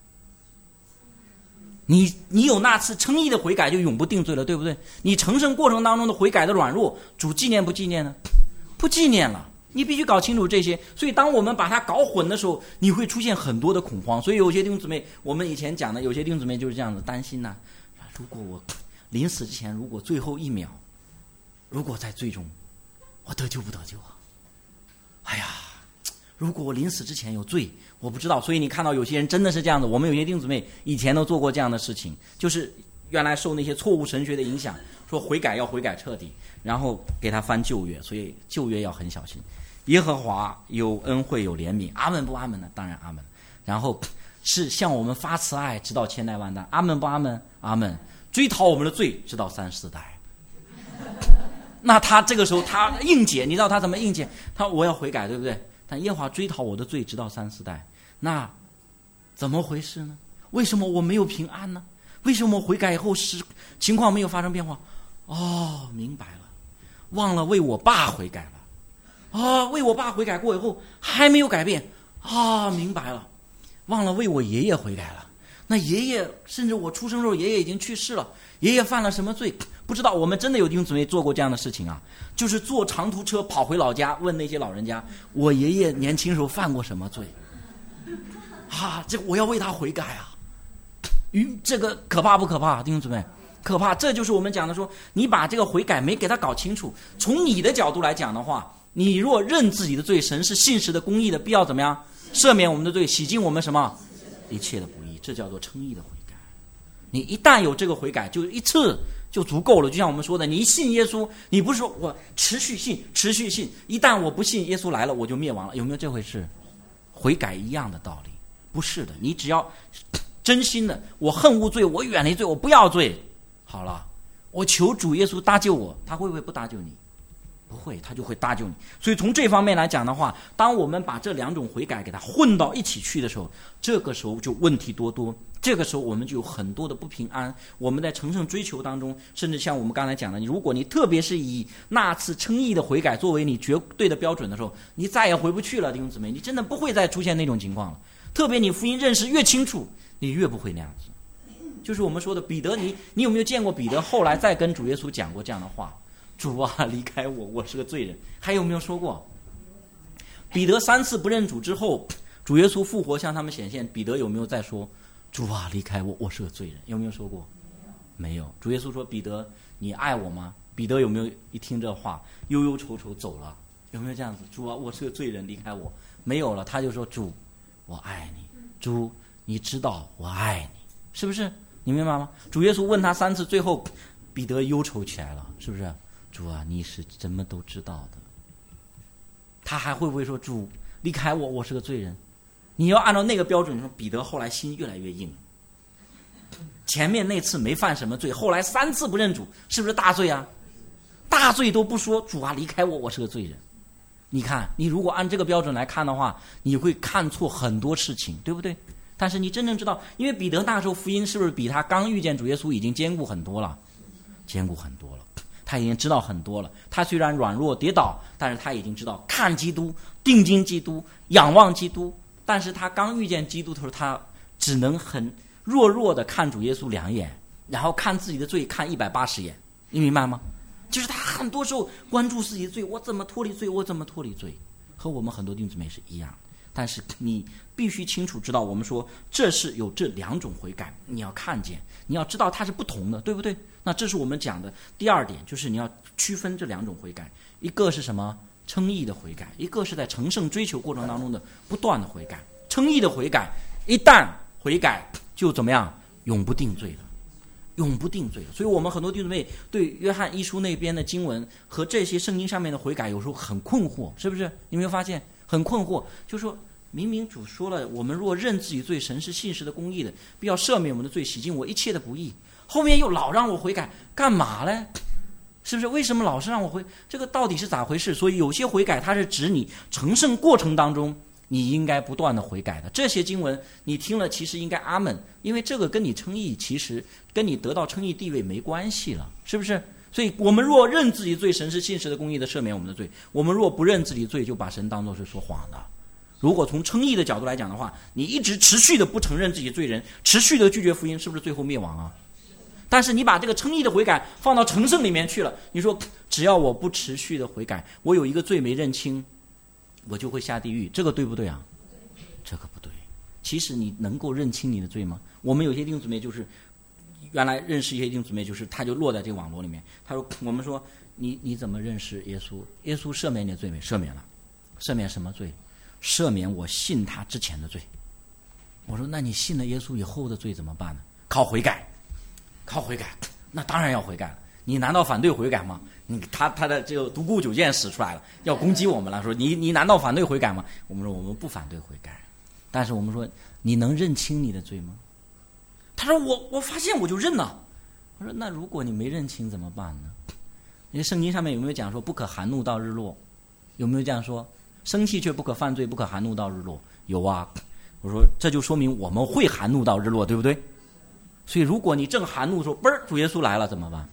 你有那次称义的悔改就永不定罪了，对不对？你成圣过程当中的悔改的软弱，主纪念不纪念呢？不纪念了。你必须搞清楚这些，所以当我们把它搞混的时候，你会出现很多的恐慌。所以有些弟兄姊妹，我们以前讲的，有些弟兄姊妹就是这样子担心如果我临死之前，如果最后一秒，如果在罪中，我得救不得救啊？哎呀，如果我临死之前有罪，我不知道。所以你看到有些人真的是这样子，我们有些弟兄姊妹以前都做过这样的事情，就是原来受那些错误神学的影响，说悔改要悔改彻底，然后给他翻旧约，所以旧约要很小心。耶和华有恩惠有怜悯，阿门不阿门呢？当然阿门。然后是向我们发慈爱，直到千代万代，阿门不阿门？阿门。追讨我们的罪，直到3、4代。那他这个时候他应解，你知道他怎么应解？他我要悔改，对不对？但耶和华追讨我的罪，直到3、4代。那怎么回事呢？为什么我没有平安呢？为什么我悔改以后情况没有发生变化？明白了，忘了为我爸悔改了。为我爸悔改过以后还没有改变。明白了，忘了为我爷爷悔改了。那爷爷甚至我出生时候爷爷已经去世了，爷爷犯了什么罪不知道。我们真的有弟兄姊妹做过这样的事情啊，就是坐长途车跑回老家，问那些老人家，我爷爷年轻时候犯过什么罪这我要为他悔改啊。这个可怕不可怕？弟兄姊妹，可怕。这就是我们讲的说，你把这个悔改没给他搞清楚。从你的角度来讲的话，你若认自己的罪，神是信实的公义的，必要怎么样？赦免我们的罪，洗净我们什么？一切的不义。这叫做称义的悔改。你一旦有这个悔改，就一次就足够了。就像我们说的，你一信耶稣，你不是说我持续信，一旦我不信耶稣来了，我就灭亡了。有没有这回事？悔改一样的道理。不是的，你只要真心的，我恨恶罪，我远离罪，我不要罪，好了，我求主耶稣搭救我，他会不会不搭救你？ 不会，他就会搭救你。所以从这方面来讲的话，当我们把这两种悔改给它混到一起去的时候，这个时候就问题多多，这个时候我们就有很多的不平安。我们在成圣追求当中，甚至像我们刚才讲的，如果你特别是以那次称义的悔改作为你绝对的标准的时候，你再也回不去了，弟兄姊妹，你真的不会再出现那种情况了。特别你福音认识越清楚，你越不会那样子。就是我们说的彼得，你有没有见过彼得后来再跟主耶稣讲过这样的话？主啊，离开我，我是个罪人。还有没有说过？彼得3次不认主之后，主耶稣复活向他们显现，彼得有没有再说主啊，离开我，我是个罪人？有没有说过？没有。主耶稣说彼得，你爱我吗？彼得有没有一听这话忧忧愁愁走了？有没有这样子？主啊，我是个罪人，离开我。没有了，他就说主，我爱你。主，你知道我爱你，是不是？你明白吗？主耶稣问他3次，最后彼得忧愁起来了，是不是？主啊，你是怎么都知道的？他还会不会说主离开我，我是个罪人？你要按照那个标准说，彼得后来心越来越硬。前面那次没犯什么罪，后来3次不认主，是不是大罪啊？大罪都不说，主啊离开我，我是个罪人。你看，你如果按这个标准来看的话，你会看错很多事情，对不对？但是你真正知道，因为彼得那时候福音是不是比他刚遇见主耶稣已经坚固很多了？坚固很多了。他已经知道很多了，他虽然软弱跌倒，但是他已经知道看基督、定睛基督、仰望基督。但是他刚遇见基督的时候，他只能很弱的看主耶稣2眼，然后看自己的罪看180眼，你明白吗？就是他很多时候关注自己的罪，我怎么脱离罪，我怎么脱离罪，和我们很多弟兄姊妹是一样的。但是你必须清楚知道，我们说这是有这2种悔改，你要看见，你要知道它是不同的，对不对？那这是我们讲的第2点，就是你要区分这2种悔改，一个是什么？称义的悔改，一个是在成圣追求过程当中的不断的悔改。称义的悔改，一旦悔改就怎么样？永不定罪了，永不定罪了。所以我们很多弟兄姊妹对约翰一书那边的经文和这些圣经上面的悔改有时候很困惑，是不是？你没有发现很困惑？就说明明主说了，我们若认自己罪，神是信实的公义的，必要赦免我们的罪，洗净我一切的不义。后面又老让我悔改，干嘛嘞？是不是？为什么老是让我悔？这个到底是咋回事？所以有些悔改它是指你成圣过程当中你应该不断的悔改的。这些经文你听了其实应该阿们，因为这个跟你称义其实跟你得到称义地位没关系了，是不是？所以我们若认自己罪，神是信实的公义的，赦免我们的罪。我们若不认自己罪，就把神当作是说谎的。如果从称义的角度来讲的话，你一直持续的不承认自己罪人，持续的拒绝福音，是不是最后灭亡啊？但是你把这个称义的悔改放到成圣里面去了，你说只要我不持续的悔改，我有一个罪没认清，我就会下地狱，这个对不对啊？这个不对。其实你能够认清你的罪吗？我们有些弟兄姊妹就是原来认识一些弟兄姊妹，就是他就落在这个网络里面。他说我们说你怎么认识耶稣？耶稣赦免你的罪没？赦免了。赦免什么罪？赦免我信他之前的罪。我说那你信了耶稣以后的罪怎么办呢？靠悔改。靠悔改，那当然要悔改了。你难道反对悔改吗？他的这个独孤九剑使出来了，要攻击我们了，说你难道反对悔改吗？我们说我们不反对悔改，但是我们说你能认清你的罪吗？他说我发现我就认了。我说那如果你没认清怎么办呢？因为圣经上面有没有讲说不可含怒到日落？有没有这样说？生气却不可犯罪，不可含怒到日落。有啊。我说这就说明我们会含怒到日落，对不对？所以如果你正含怒说嘣儿主耶稣来了怎么办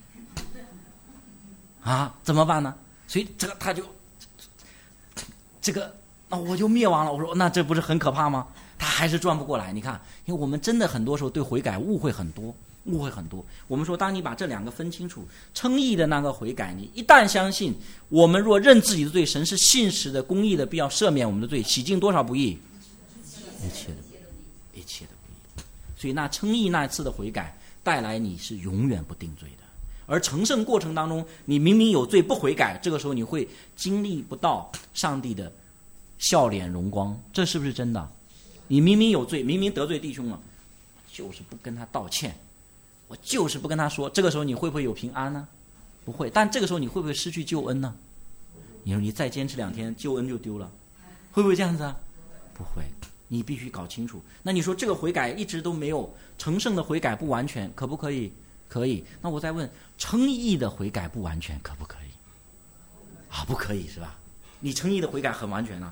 啊？怎么办呢？所以这个他就这个我就灭亡了。我说那这不是很可怕吗？他还是转不过来。你看，因为我们真的很多时候对悔改误会很多。我们说当你把这2个分清楚，称义的那个悔改，你一旦相信我们若认自己的罪，神是信实的公义的，必要赦免我们的罪，洗净多少不义？一切的不义。所以那称义那次的悔改带来你是永远不定罪的。而成圣过程当中你明明有罪不悔改，这个时候你会经历不到上帝的笑脸荣光，这是不是真的？你明明有罪，明明得罪弟兄了，就是不跟他道歉，我就是不跟他说，这个时候你会不会有平安呢？不会。但这个时候你会不会失去救恩呢？你说你再坚持2天救恩就丢了，会不会这样子啊？不会。你必须搞清楚。那你说这个悔改一直都没有成圣的悔改不完全，可不可以？可以。那我再问，称义的悔改不完全可不可以？ 不可以是吧？你称义的悔改很完全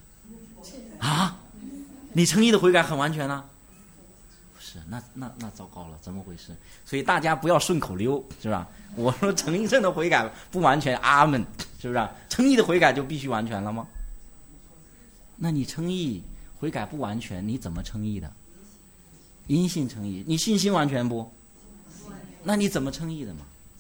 你称义的悔改很完全不是，那糟糕了，怎么回事？所以大家不要顺口溜，是吧？我说称圣的悔改不完全，阿们，是不是？称义的悔改就必须完全了吗？那你称义悔改不完全，你怎么称义的？因信称义，你信心完全不？那你怎么称义的嘛？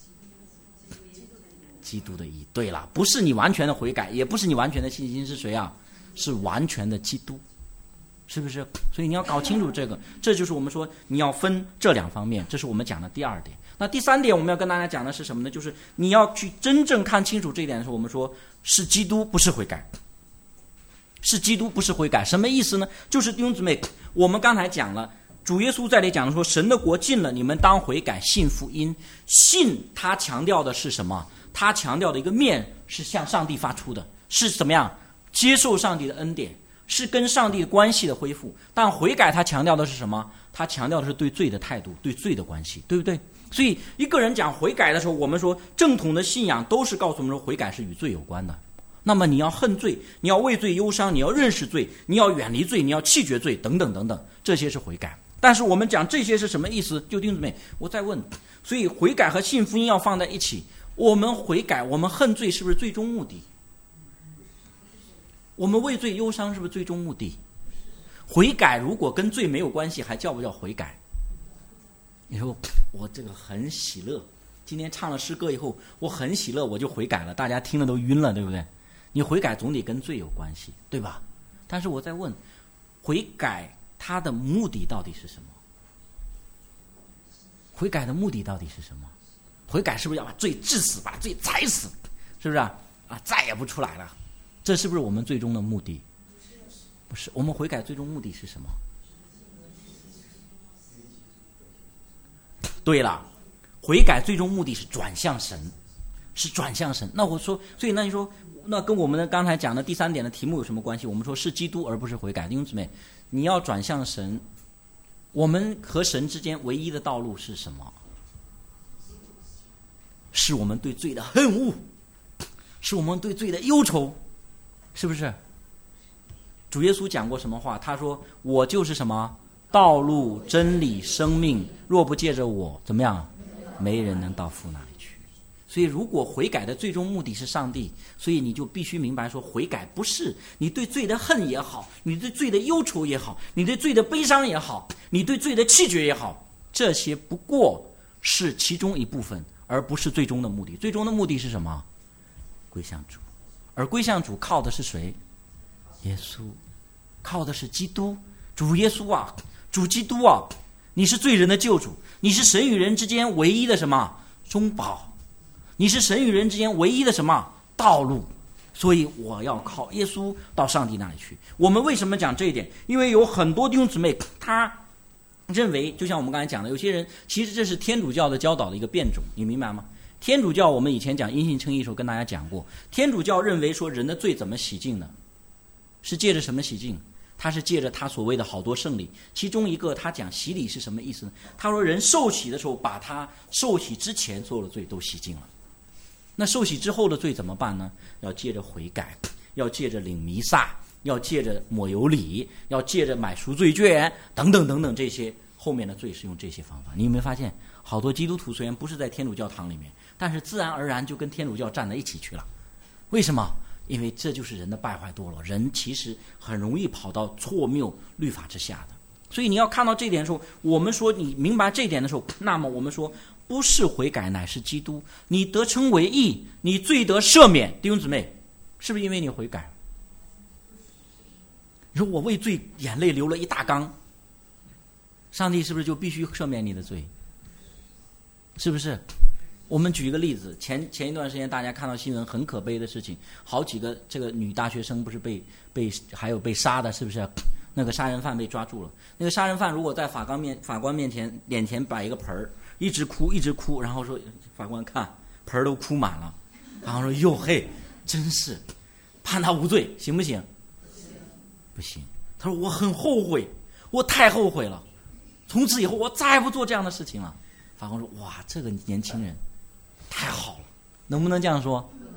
基督的义。对了，不是你完全的悔改，也不是你完全的信心，是谁啊？是完全的基督，是不是？所以你要搞清楚这个，这就是我们说你要分这两方面，这是我们讲的第二点。那第三点我们要跟大家讲的是什么呢？就是你要去真正看清楚这一点的时候，我们说是基督，不是悔改。是基督，不是悔改。什么意思呢？就是弟兄姊妹，我们刚才讲了，主耶稣在这里讲说，神的国近了，你们当悔改，信福音。信他强调的是什么？他强调的一个面是向上帝发出的，是怎么样？接受上帝的恩典，是跟上帝的关系的恢复。但悔改他强调的是什么？他强调的是对罪的态度，对罪的关系，对不对？所以一个人讲悔改的时候，我们说正统的信仰都是告诉我们说悔改是与罪有关的。那么你要恨罪，你要为罪忧伤，你要认识罪，你要远离罪，你要弃绝罪，等等等等，这些是悔改。但是我们讲这些是什么意思？就弟兄姊妹，我再问，所以悔改和信福音要放在一起。我们悔改，我们恨罪，是不是最终目的？我们为罪忧伤，是不是最终目的？悔改如果跟罪没有关系，还叫不叫悔改？你说我这个很喜乐，今天唱了诗歌以后，我很喜乐，我就悔改了，大家听了都晕了，对不对？你悔改总得跟罪有关系，对吧？但是我在问，悔改它的目的到底是什么？悔改的目的到底是什么？悔改是不是要把罪治死，把罪宰死，是不是再也不出来了？这是不是我们最终的目的？不是，我们悔改最终目的是什么？对了，悔改最终目的是转向神，是转向神。那我说，所以那你说，那跟我们的刚才讲的第三点的题目有什么关系？我们说是基督而不是悔改。弟兄姊妹，你要转向神，我们和神之间唯一的道路是什么？是我们对罪的恨恶，是我们对罪的忧愁，是不是？主耶稣讲过什么话？他说：“我就是什么道路、真理、生命，若不借着我，怎么样？没人能到父那里去。”所以，如果悔改的最终目的是上帝，所以你就必须明白说，悔改不是你对罪的恨也好，你对罪的忧愁也好，你对罪的悲伤也好，你对罪的弃绝也好，这些不过是其中一部分。而不是最终的目的。最终的目的是什么？归向主。而归向主靠的是谁？耶稣，靠的是基督。主耶稣啊，主基督啊，你是罪人的救主，你是神与人之间唯一的什么中保，你是神与人之间唯一的什么道路。所以我要靠耶稣到上帝那里去。我们为什么讲这一点？因为有很多弟兄姊妹他认为，就像我们刚才讲的，有些人其实这是天主教的教导的一个变种，你明白吗？天主教我们以前讲因信称义的时候跟大家讲过，天主教认为说人的罪怎么洗净呢？是借着什么洗净？他是借着他所谓的好多圣礼，其中一个他讲洗礼是什么意思呢？他说人受洗的时候，把他受洗之前所有的罪都洗净了。那受洗之后的罪怎么办呢？要借着悔改，要借着领弥撒，要借着抹油礼，要借着买赎罪券，等等等等，这些后面的罪是用这些方法。你有没有发现，好多基督徒虽然不是在天主教堂里面，但是自然而然就跟天主教站在一起去了。为什么？因为这就是人的败坏堕落，人其实很容易跑到错谬律法之下的。所以你要看到这点的时候，我们说你明白这点的时候，那么我们说不是悔改，乃是基督。你得称为义，你罪得赦免。弟兄姊妹，是不是因为你悔改？你说我为罪眼泪流了一大缸，上帝是不是就必须赦免你的罪？是不是？我们举一个例子，前一段时间大家看到新闻，很可悲的事情，好几个这个女大学生不是还有被杀的，是不是？那个杀人犯被抓住了，那个杀人犯如果在法官面前脸前摆一个盆儿，一直哭，然后说法官看盆儿都哭满了，然后说哟嘿，真是判他无罪，行不行？不行。他说我很后悔，我太后悔了，从此以后我再也不做这样的事情了。法官说哇，这个年轻人太好了，能不能这样说？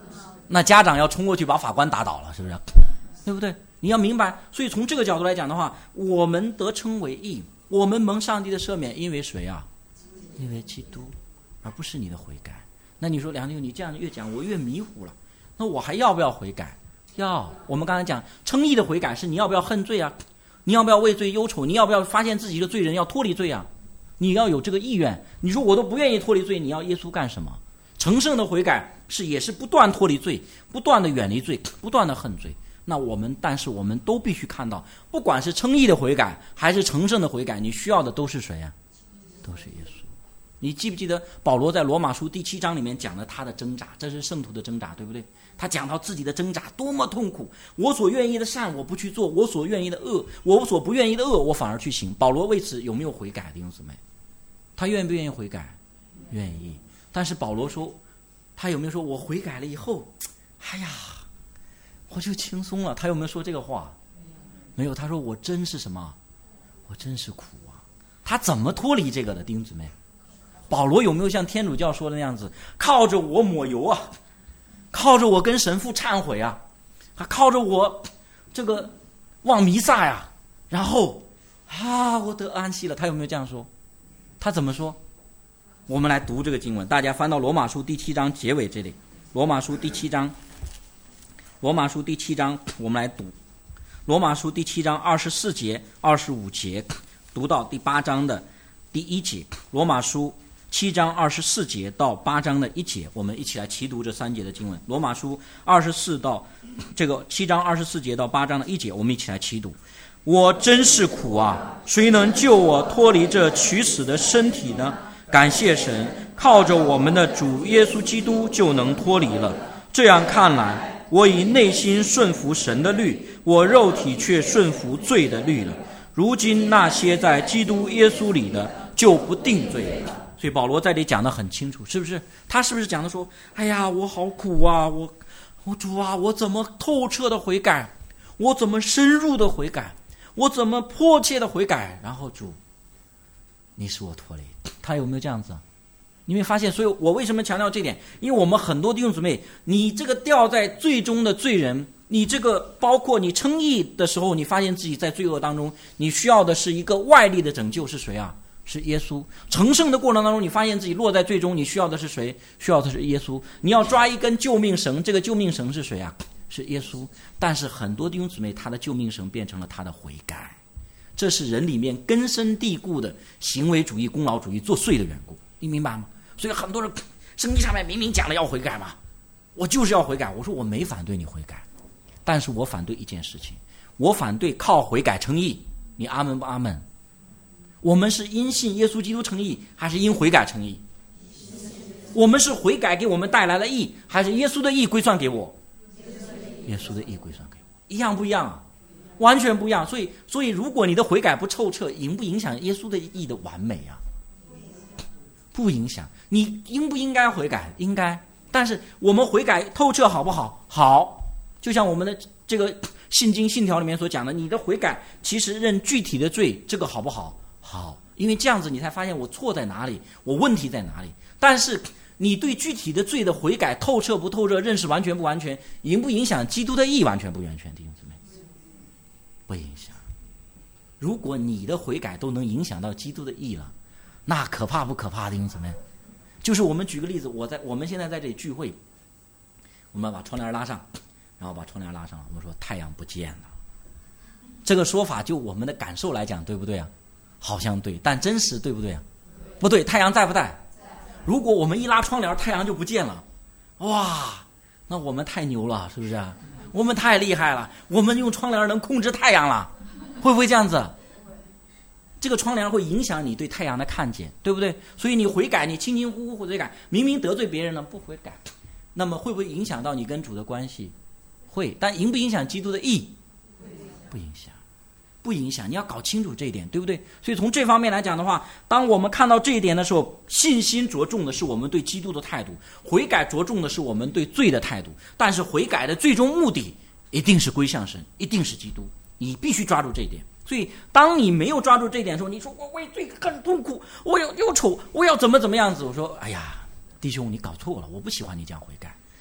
那家长要冲过去把法官打倒了，是不是？对不对？你要明白，所以从这个角度来讲的话，我们得称为义，我们蒙上帝的赦免，因为谁啊？因为基督，而不是你的悔改。那你说梁弟兄，你这样越讲我越迷糊了，那我还要不要悔改？要。我们刚才讲称义的悔改是你要不要恨罪啊？你要不要畏罪忧愁？你要不要发现自己的罪人，要脱离罪啊？你要有这个意愿。你说我都不愿意脱离罪，你要耶稣干什么？成圣的悔改也是不断脱离罪，不断的远离罪，不断的恨罪。那但是我们都必须看到，不管是称义的悔改还是成圣的悔改，你需要的都是谁啊？都是耶稣。你记不记得保罗在罗马书第7章里面讲了他的挣扎？这是圣徒的挣扎，对不对？他讲到自己的挣扎多么痛苦，我所愿意的善我不去做，我所愿意的恶，我所不愿意的恶我反而去行。保罗为此有没有悔改？弟兄姊妹，他愿不愿意悔改？愿意。但是保罗说，他有没有说我悔改了以后，哎呀，我就轻松了？他有没有说这个话？没有。他说我真是什么？我真是苦啊！他怎么脱离这个的？弟兄姊妹，保罗有没有像天主教说的那样子，靠着我抹油啊，靠着我跟神父忏悔啊，还靠着我这个望弥撒呀，然后我得安息了？他有没有这样说？他怎么说？我们来读这个经文，大家翻到罗马书第7章结尾这里。罗马书第7章，我们来读罗马书第7章24节、25节，读到第8章的第1节。罗马书7章24节到8章的1节，我们一起来齐读这3节的经文。罗马书7章24节到8章的1节，我们一起来齐读。我真是苦啊！谁能救我脱离这取死的身体呢？感谢神，靠着我们的主耶稣基督就能脱离了。这样看来，我以内心顺服神的律，我肉体却顺服罪的律了。如今那些在基督耶稣里的，就不定罪了。所以保罗在这里讲得很清楚，是不是？他是不是讲的说，哎呀，我好苦啊，我主啊，我怎么透彻的悔改，我怎么深入的悔改，我怎么迫切的悔改，然后主你使我脱离。他有没有这样子啊？你没发现？所以我为什么强调这点？因为我们很多弟兄姊妹，你这个掉在罪中的罪人，你这个包括你称义的时候，你发现自己在罪恶当中，你需要的是一个外力的拯救，是谁啊？是耶稣。成圣的过程当中，你发现自己落在罪中，你需要的是谁？需要的是耶稣。你要抓一根救命绳，这个救命绳是谁啊？是耶稣。但是很多弟兄姊妹，他的救命绳变成了他的悔改，这是人里面根深蒂固的行为主义、功劳主义作祟的缘故，你明白吗？所以很多人圣经上面明明讲了要悔改嘛，我就是要悔改。我说我没反对你悔改，但是我反对一件事情，我反对靠悔改称义。你阿门不阿门？我们是因信耶稣基督称义，还是因悔改称义？我们是悔改给我们带来了义，还是耶稣的义归算给我？耶稣的义归算给我，一样不一样啊？完全不一样。所以如果你的悔改不透彻，影不影响耶稣的义的完美啊？不影响。你应不应该悔改？应该。但是我们悔改透彻好不好？好。就像我们的这个信经信条里面所讲的，你的悔改其实认具体的罪，这个好不好？好。因为这样子你才发现我错在哪里，我问题在哪里。但是你对具体的罪的悔改透彻不透彻，认识完全不完全，影不影响基督的义完全不完全？弟兄姊妹，不影响。如果你的悔改都能影响到基督的义了，那可怕不可怕？弟兄姊妹，就是我们举个例子，我们现在在这里聚会，我们把窗帘拉上，然后把窗帘拉上，我们说太阳不见了。这个说法就我们的感受来讲，对不对啊？好像对，但真实对不对啊？不对，太阳在不在？如果我们一拉窗帘，太阳就不见了，哇，那我们太牛了，是不是？我们太厉害了，我们用窗帘能控制太阳了，会不会这样子？这个窗帘会影响你对太阳的看见，对不对？所以你悔改，你轻轻呼呼悔改，明明得罪别人了不悔改，那么会不会影响到你跟主的关系？会。但影不影响基督的义？不影响，不影响。你要搞清楚这一点，对不对？所以从这方面来讲的话，当我们看到这一点的时候，信心着重的是我们对基督的态度，悔改着重的是我们对罪的态度。但是悔改的最终目的一定是归向神，一定是基督，你必须抓住这一点。所以当你没有抓住这一点的时候，你说我为罪很痛苦，我要忧愁，我要怎么样子，我说哎呀弟兄你搞错了，我不喜欢你这样悔改，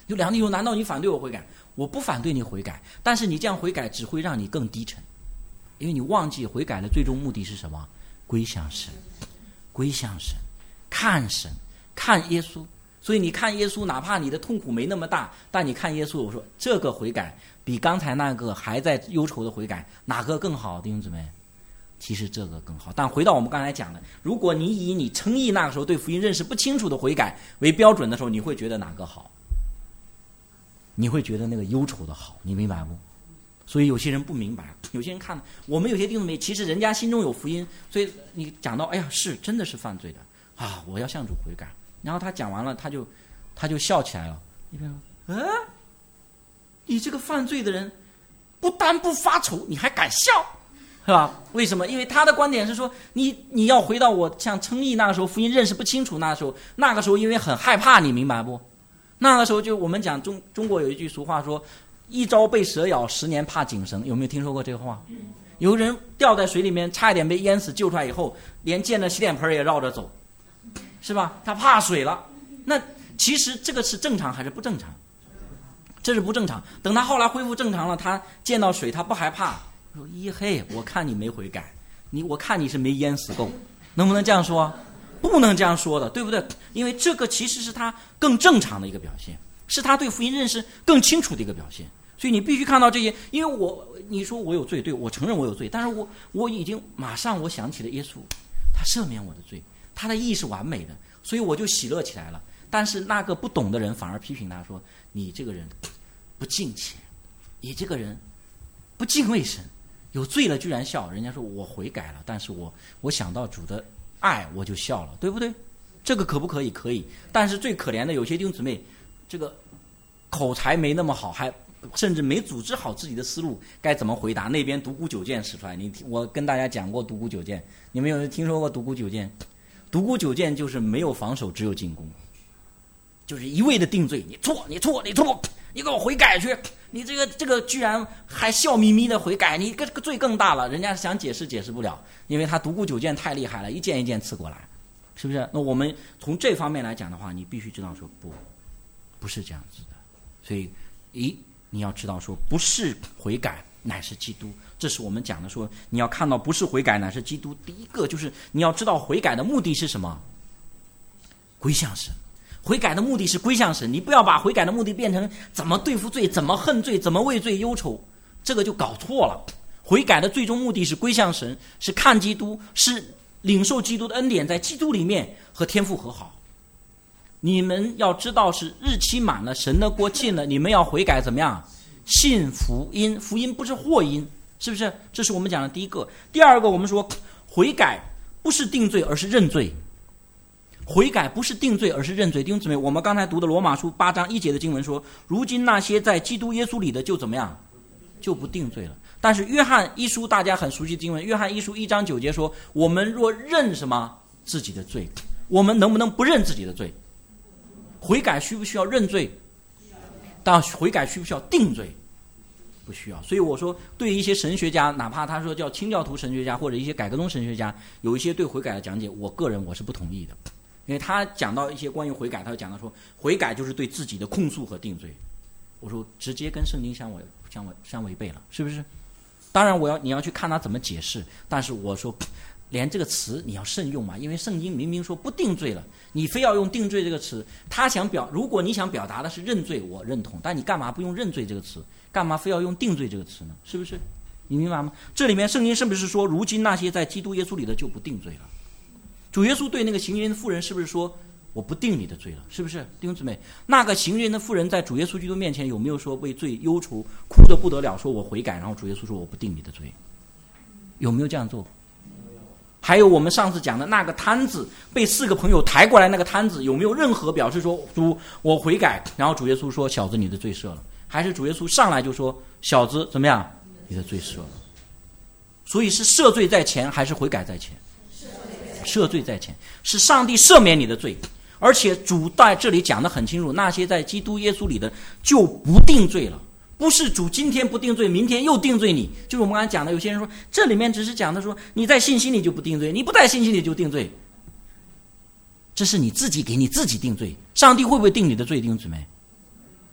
有两弟兄，难道你反对我悔改？我不反对你悔改，但是你这样悔改只会让你更低沉，因为你忘记悔改的最终目的是什么？归向神，归向神，看神，看耶稣。所以你看耶稣，哪怕你的痛苦没那么大，但你看耶稣，我说这个悔改比刚才那个还在忧愁的悔改哪个更好？弟兄姊妹，其实这个更好。但回到我们刚才讲的，如果你以你称义那个时候对福音认识不清楚的悔改为标准的时候，你会觉得哪个好？你会觉得那个忧愁的好，你明白不？所以有些人不明白，有些人看我们有些弟兄姊妹，其实人家心中有福音，所以你讲到哎呀是真的是犯罪的啊，我要向主悔改。然后他讲完了，他就笑起来了。你别说，你这个犯罪的人，不但不发愁，你还敢笑，是吧？为什么？因为他的观点是说，你要回到我像称义那个时候，福音认识不清楚那个时候因为很害怕，你明白不？那个时候就我们讲中国有一句俗话说，一朝被蛇咬，10年怕井绳，有没有听说过这个话？有人掉在水里面，差一点被淹死，救出来以后，连见了洗脸盆也绕着走。是吧？他怕水了，那其实这个是正常还是不正常？这是不正常。等他后来恢复正常了，他见到水他不害怕，说嘿，我看你没悔改，我看你是没淹死够，能不能这样说？不能这样说的，对不对？因为这个其实是他更正常的一个表现，是他对福音认识更清楚的一个表现。所以你必须看到这些，因为你说我有罪，对，我承认我有罪，但是我已经马上我想起了耶稣，他赦免我的罪。他的义是完美的，所以我就喜乐起来了。但是那个不懂的人反而批评他说，你这个人不敬虔，你这个人不敬畏神，有罪了居然笑。人家说我悔改了，但是我想到主的爱我就笑了，对不对？这个可不可以？可以。但是最可怜的有些弟兄姊妹，这个口才没那么好，还甚至没组织好自己的思路该怎么回答。那边独孤九剑使出来，我跟大家讲过独孤九剑，你们有听说过独孤九剑？独孤九剑就是没有防守，只有进攻，就是一味的定罪，你错，你给我悔改去，你这个居然还笑眯眯的悔改，你这个罪更大了。人家想解释不了，因为他独孤九剑太厉害了，一剑一剑刺过来，是不是？那我们从这方面来讲的话，你必须知道说不是这样子的。所以你要知道说，不是悔改乃是基督，这是我们讲的说，你要看到不是悔改乃是基督。第一个就是你要知道悔改的目的是什么？归向神。悔改的目的是归向神，你不要把悔改的目的变成怎么对付罪，怎么恨罪，怎么为罪忧愁，这个就搞错了。悔改的最终目的是归向神，是看基督，是领受基督的恩典，在基督里面和天父和好。你们要知道是日期满了，神的国近了，你们要悔改怎么样？信福音，福音不是祸音，是不是？这是我们讲的第一个。第二个，我们说悔改不是定罪，而是认罪。悔改不是定罪，而是认罪。弟兄姊妹，我们刚才读的罗马书8章1节的经文说，如今那些在基督耶稣里的就怎么样？就不定罪了。但是约翰一书大家很熟悉的经文，约翰一书1章9节说，我们若认什么自己的罪，我们能不能不认自己的罪？悔改需不需要认罪？但悔改需不需要定罪？不需要。所以我说，对一些神学家，哪怕他说叫清教徒神学家或者一些改革宗神学家，有一些对悔改的讲解，我个人我是不同意的。因为他讲到一些关于悔改，他讲到说悔改就是对自己的控诉和定罪。我说直接跟圣经相违背了，是不是？当然你要去看他怎么解释，但是我说连这个词你要慎用嘛，因为圣经明明说不定罪了，你非要用定罪这个词，如果你想表达的是认罪，我认同，但你干嘛不用认罪这个词，干嘛非要用定罪这个词呢？是不是？你明白吗？这里面圣经是不是说，如今那些在基督耶稣里的就不定罪了？主耶稣对那个行淫的妇人是不是说，我不定你的罪了？是不是？弟兄姊妹，那个行淫的妇人在主耶稣基督面前有没有说为罪忧愁，哭得不得了，说我悔改，然后主耶稣说我不定你的罪？有没有这样做？还有我们上次讲的那个摊子被4个朋友抬过来，那个摊子有没有任何表示说主我悔改，然后主耶稣说小子你的罪赦了？还是主耶稣上来就说小子怎么样，你的罪赦了？所以是赦罪在前还是悔改在前？赦罪在前，是上帝赦免你的罪。而且主在这里讲得很清楚，那些在基督耶稣里的就不定罪了。不是主今天不定罪，明天又定罪你。就是我们刚才讲的，有些人说这里面只是讲的说你在信心里就不定罪，你不在信心里就定罪，这是你自己给你自己定罪。上帝会不会定你的罪？弟兄姊妹，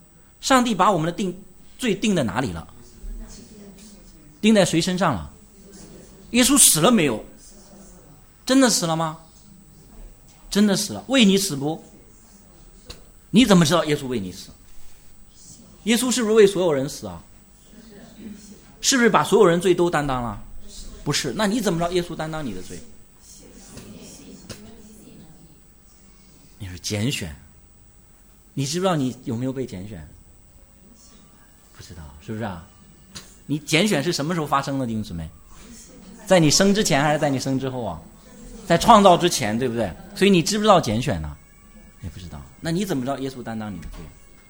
上帝把我们的罪定在哪里了？定在谁身上了？耶稣死了没有？真的死了吗？真的死了。为你死不？你怎么知道耶稣为你死？耶稣是不是为所有人死啊？是不是把所有人罪都担当了？不是。那你怎么知道耶稣担当你的罪？你是拣选。你知不知道你有没有被拣选？不知道，是不是啊？你拣选是什么时候发生的，弟兄姊妹？在你生之前还是在你生之后啊？在创造之前，对不对？所以你知不知道拣选呢？也不知道。那你怎么知道耶稣担当你的罪？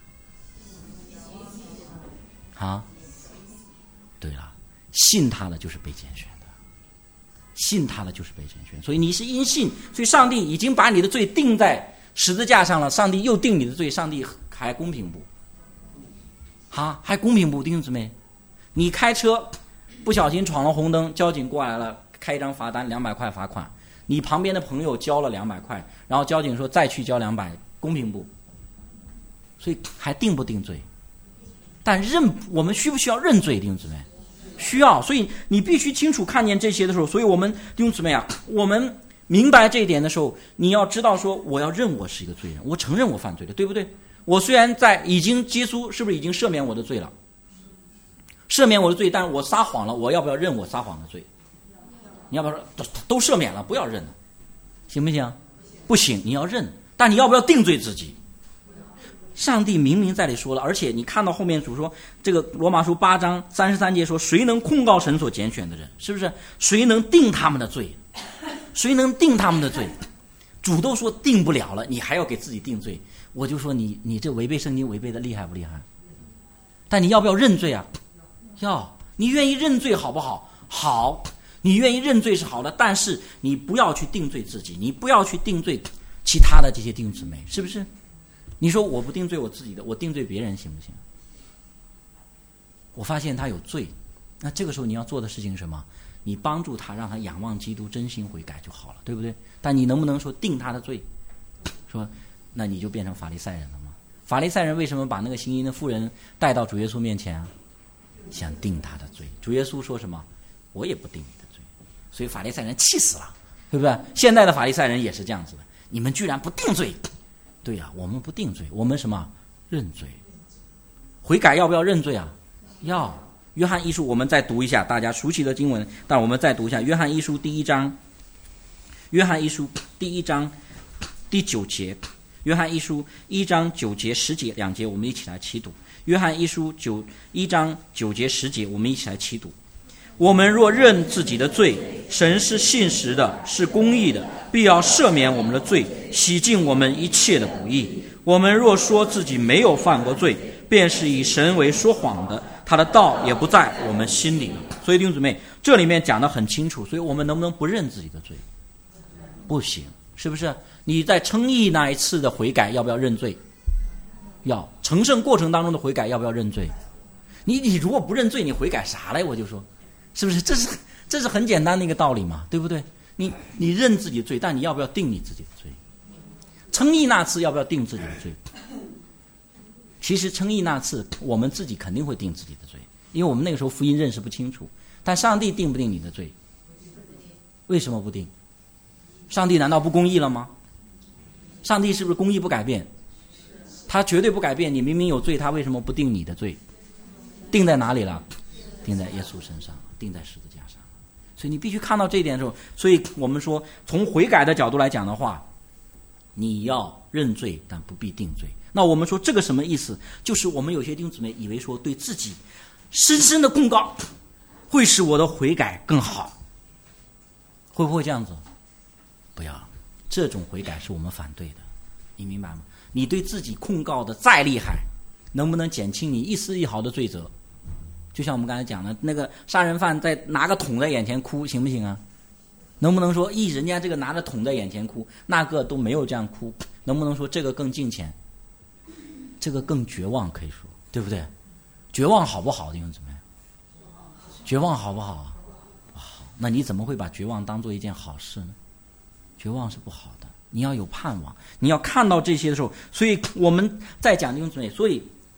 啊？对了，信他的就是被拣选的，信他的就是被拣选。所以你是因信，所以上帝已经把你的罪定在十字架上了，上帝又定你的罪，上帝还公平不？还公平不？弟兄姊妹，你开车不小心闯了红灯，交警过来了，开一张罚单200块罚款，你旁边的朋友交了200块，然后交警说再去交200，公平不？所以还定不定罪？但我们需不需要认罪，弟兄姊妹？需要。所以你必须清楚看见这些的时候，所以我们弟兄姊妹啊，我们明白这一点的时候，你要知道说，我要认我是一个罪人，我承认我犯罪了，对不对？我虽然耶稣是不是已经赦免我的罪了？赦免我的罪，但是我撒谎了，我要不要认我撒谎的罪？你要不要说都赦免了，不要认了，行不行？不行，你要认，但你要不要定罪自己？上帝明明在这里说了，而且你看到后面主说，这个罗马书8章33节说，谁能控告神所拣选的人？是不是？谁能定他们的罪？谁能定他们的罪？主都说定不了了，你还要给自己定罪，我就说你这违背圣经违背的厉害不厉害？但你要不要认罪啊？要。你愿意认罪好不好？好。你愿意认罪是好的，但是你不要去定罪自己，你不要去定罪其他的这些弟兄姊妹，是不是？你说我不定罪我自己的，我定罪别人行不行？我发现他有罪，那这个时候你要做的事情是什么？你帮助他，让他仰望基督，真心悔改就好了，对不对？但你能不能说定他的罪？说那你就变成法利赛人了吗？法利赛人为什么把那个行淫的妇人带到主耶稣面前啊？想定他的罪。主耶稣说什么？我也不定你的罪。所以法利赛人气死了，对不对？现在的法利赛人也是这样子的，你们居然不定罪。对呀，我们不定罪，我们什么？认罪。悔改要不要认罪啊？要。约翰一书我们再读一下大家熟悉的经文，但我们再读一下约翰一书第1章，约翰一书第1章第9节，约翰一书1章9节10节2节，我们一起来齐读。约翰一书1章9节10节，我们一起来齐读。我们若认自己的罪，神是信实的，是公义的，必要赦免我们的罪，洗净我们一切的不义。我们若说自己没有犯过罪，便是以神为说谎的，他的道也不在我们心里了。所以弟兄姊妹，这里面讲得很清楚，所以我们能不能不认自己的罪？不行，是不是？你在称义那一次的悔改要不要认罪？要。成圣过程当中的悔改要不要认罪？你如果不认罪，你悔改啥嘞？我就说是不是？这是很简单的一个道理嘛，对不对？你认自己的罪，但你要不要定你自己的罪？称义那次要不要定自己的罪？其实称义那次我们自己肯定会定自己的罪，因为我们那个时候福音认识不清楚。但上帝定不定你的罪？为什么不定？上帝难道不公义了吗？上帝是不是公义不改变？他绝对不改变。你明明有罪，他为什么不定你的罪？定在哪里了？定在耶稣身上，定在十字架上。所以你必须看到这一点的时候，所以我们说从悔改的角度来讲的话，你要认罪，但不必定罪。那我们说这个什么意思？就是我们有些弟兄姊妹以为说对自己深深的控告会使我的悔改更好，会不会这样子？不要，这种悔改是我们反对的，你明白吗？你对自己控告的再厉害，能不能减轻你一丝一毫的罪责？就像我们刚才讲的，那个杀人犯在拿个桶在眼前哭，行不行啊？能不能说人家这个拿着桶在眼前哭，那个都没有这样哭，能不能说这个更敬虔？这个更绝望，可以说，对不对？绝望好不好？弟兄姊妹，绝望好不好？不好。那你怎么会把绝望当做一件好事呢？绝望是不好的，你要有盼望，你要看到这些的时候。所以我们在讲弟兄姊妹，所以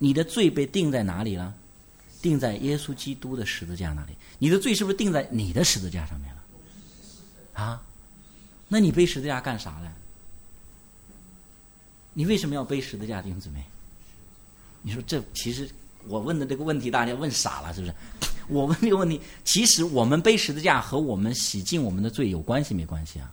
你的罪被钉在哪里了？钉在耶稣基督的十字架那里。你的罪是不是钉在你的十字架上面了？啊？那你背十字架干啥呢？你为什么要背十字架，弟兄姊妹？你说这其实我问的这个问题大家问傻了，是不是？我问这个问题，其实我们背十字架和我们洗净我们的罪有关系没关系啊？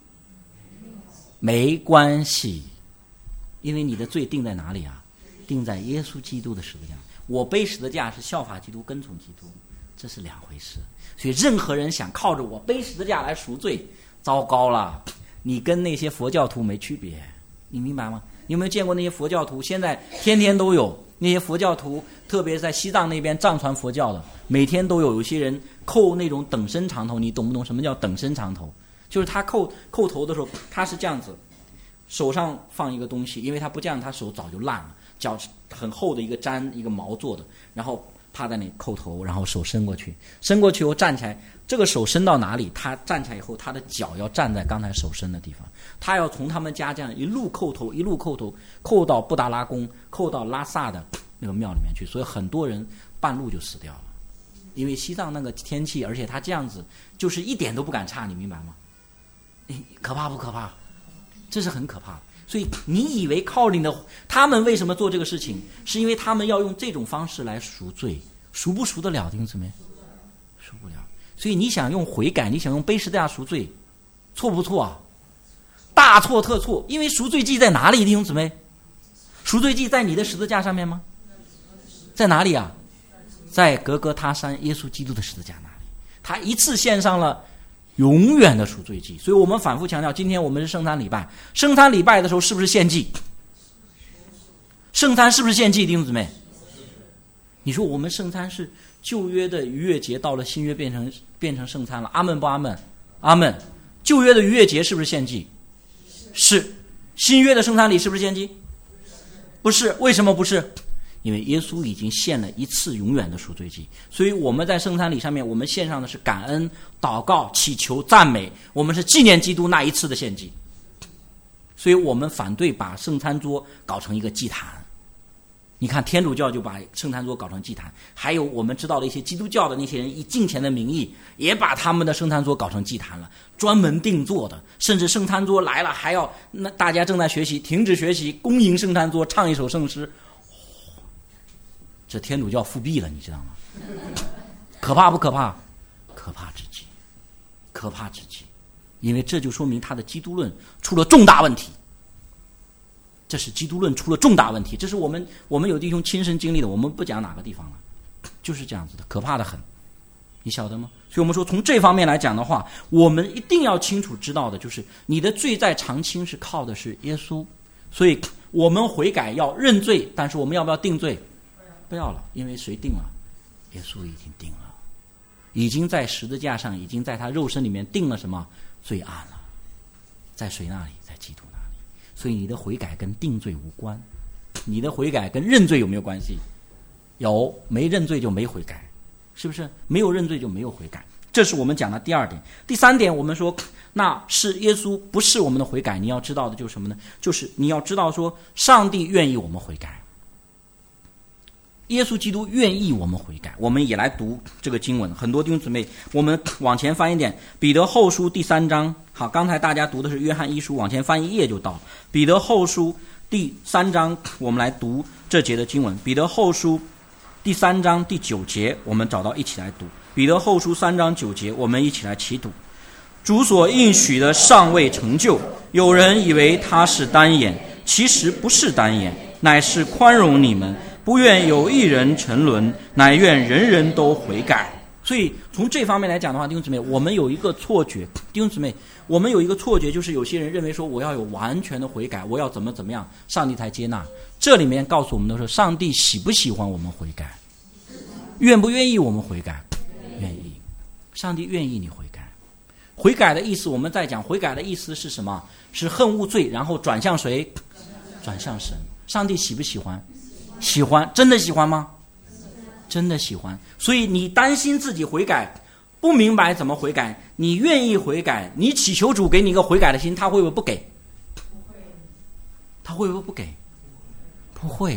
没关系，因为你的罪定在哪里啊？定在耶稣基督的十字架。我背十字架是效法基督，跟从基督，这是两回事。所以任何人想靠着我背十字架来赎罪，糟糕了，你跟那些佛教徒没区别，你明白吗？你有没有见过那些佛教徒？现在天天都有那些佛教徒，特别是在西藏那边藏传佛教的，每天都有些人扣那种等身长头。你懂不懂什么叫等身长头？就是他扣头的时候，他是这样子，手上放一个东西，因为他不这样，他手早就烂了，脚很厚的一个毡一个毛做的，然后趴在那里扣头，然后手伸过去以后站起来，这个手伸到哪里，他站起来以后，他的脚要站在刚才手伸的地方，他要从他们家这样一路扣头扣到布达拉宫，扣到拉萨的那个庙里面去，所以很多人半路就死掉了，因为西藏那个天气，而且他这样子就是一点都不敢差，你明白吗？可怕不可怕？这是很可怕的。所以你以为靠你的，他们为什么做这个事情？是因为他们要用这种方式来赎罪，赎不赎得了，弟兄姊妹？赎不了。所以你想用悔改，你想用背十字架赎罪，错不错啊？大错特错！因为赎罪记在哪里，弟兄姊妹？赎罪记在你的十字架上面吗？在哪里啊？在格格他山耶稣基督的十字架那里，他一次献上了永远的赎罪祭。所以我们反复强调，今天我们是圣餐礼拜，圣餐礼拜的时候是不是献祭？圣餐是不是献祭，弟兄姊妹？你说我们圣餐是旧约的逾越节，到了新约变成圣餐了，阿们不阿们？阿们。旧约的逾越节是不是献祭？是。新约的圣餐礼是不是献祭？不是。为什么不是？因为耶稣已经献了一次永远的赎罪祭，所以我们在圣餐礼上面，我们献上的是感恩、祷告、祈求、赞美，我们是纪念基督那一次的献祭。所以我们反对把圣餐桌搞成一个祭坛。你看天主教就把圣餐桌搞成祭坛，还有我们知道的一些基督教的那些人以敬钱的名义，也把他们的圣餐桌搞成祭坛了，专门定做的，甚至圣餐桌来了还要那大家正在学习，停止学习，恭迎圣餐桌，唱一首圣诗。这天主教复辟了，你知道吗？可怕不可怕？可怕至极，可怕至极。因为这就说明他的基督论出了重大问题。这是基督论出了重大问题，这是我们有弟兄亲身经历的，我们不讲哪个地方了，就是这样子的，可怕的很，你晓得吗？所以我们说从这方面来讲的话，我们一定要清楚知道的就是你的罪在偿清是靠的是耶稣，所以我们悔改要认罪，但是我们要不要定罪？不要了，因为谁定了？耶稣已经定了，已经在十字架上，已经在他肉身里面定了什么罪案了，在谁那里？在基督那里。所以你的悔改跟定罪无关，你的悔改跟认罪有没有关系？有，没认罪就没悔改，是不是？没有认罪就没有悔改，这是我们讲的第二点。第三点，我们说那是耶稣，不是我们的悔改。你要知道的就是什么呢？就是你要知道说，上帝愿意我们悔改，耶稣基督愿意我们悔改。我们也来读这个经文，很多弟兄姊妹，我们往前翻一点，彼得后书第3章。好，刚才大家读的是约翰一书，往前翻一页就到了。彼得后书第3章，我们来读这节的经文。彼得后书第3章第9节，我们找到一起来读。彼得后书3章9节，我们一起来齐读。主所应许的尚未成就，有人以为他是单眼，其实不是单眼，乃是宽容你们，不愿有一人沉沦，乃愿人人都悔改。所以从这方面来讲的话，弟兄姊妹，我们有一个错觉，弟兄姊妹，我们有一个错觉，就是有些人认为说我要有完全的悔改，我要怎么样，上帝才接纳。这里面告诉我们的是，上帝喜不喜欢我们悔改，愿不愿意我们悔改？愿意。上帝愿意你悔改。悔改的意思，我们在讲悔改的意思是什么？是恨恶罪，然后转向谁？转向神。上帝喜不喜欢？喜欢。真的喜欢吗？真的喜欢。所以你担心自己悔改，不明白怎么悔改，你愿意悔改，你祈求主给你一个悔改的心，他会不会不给？他会不会不给？不会的。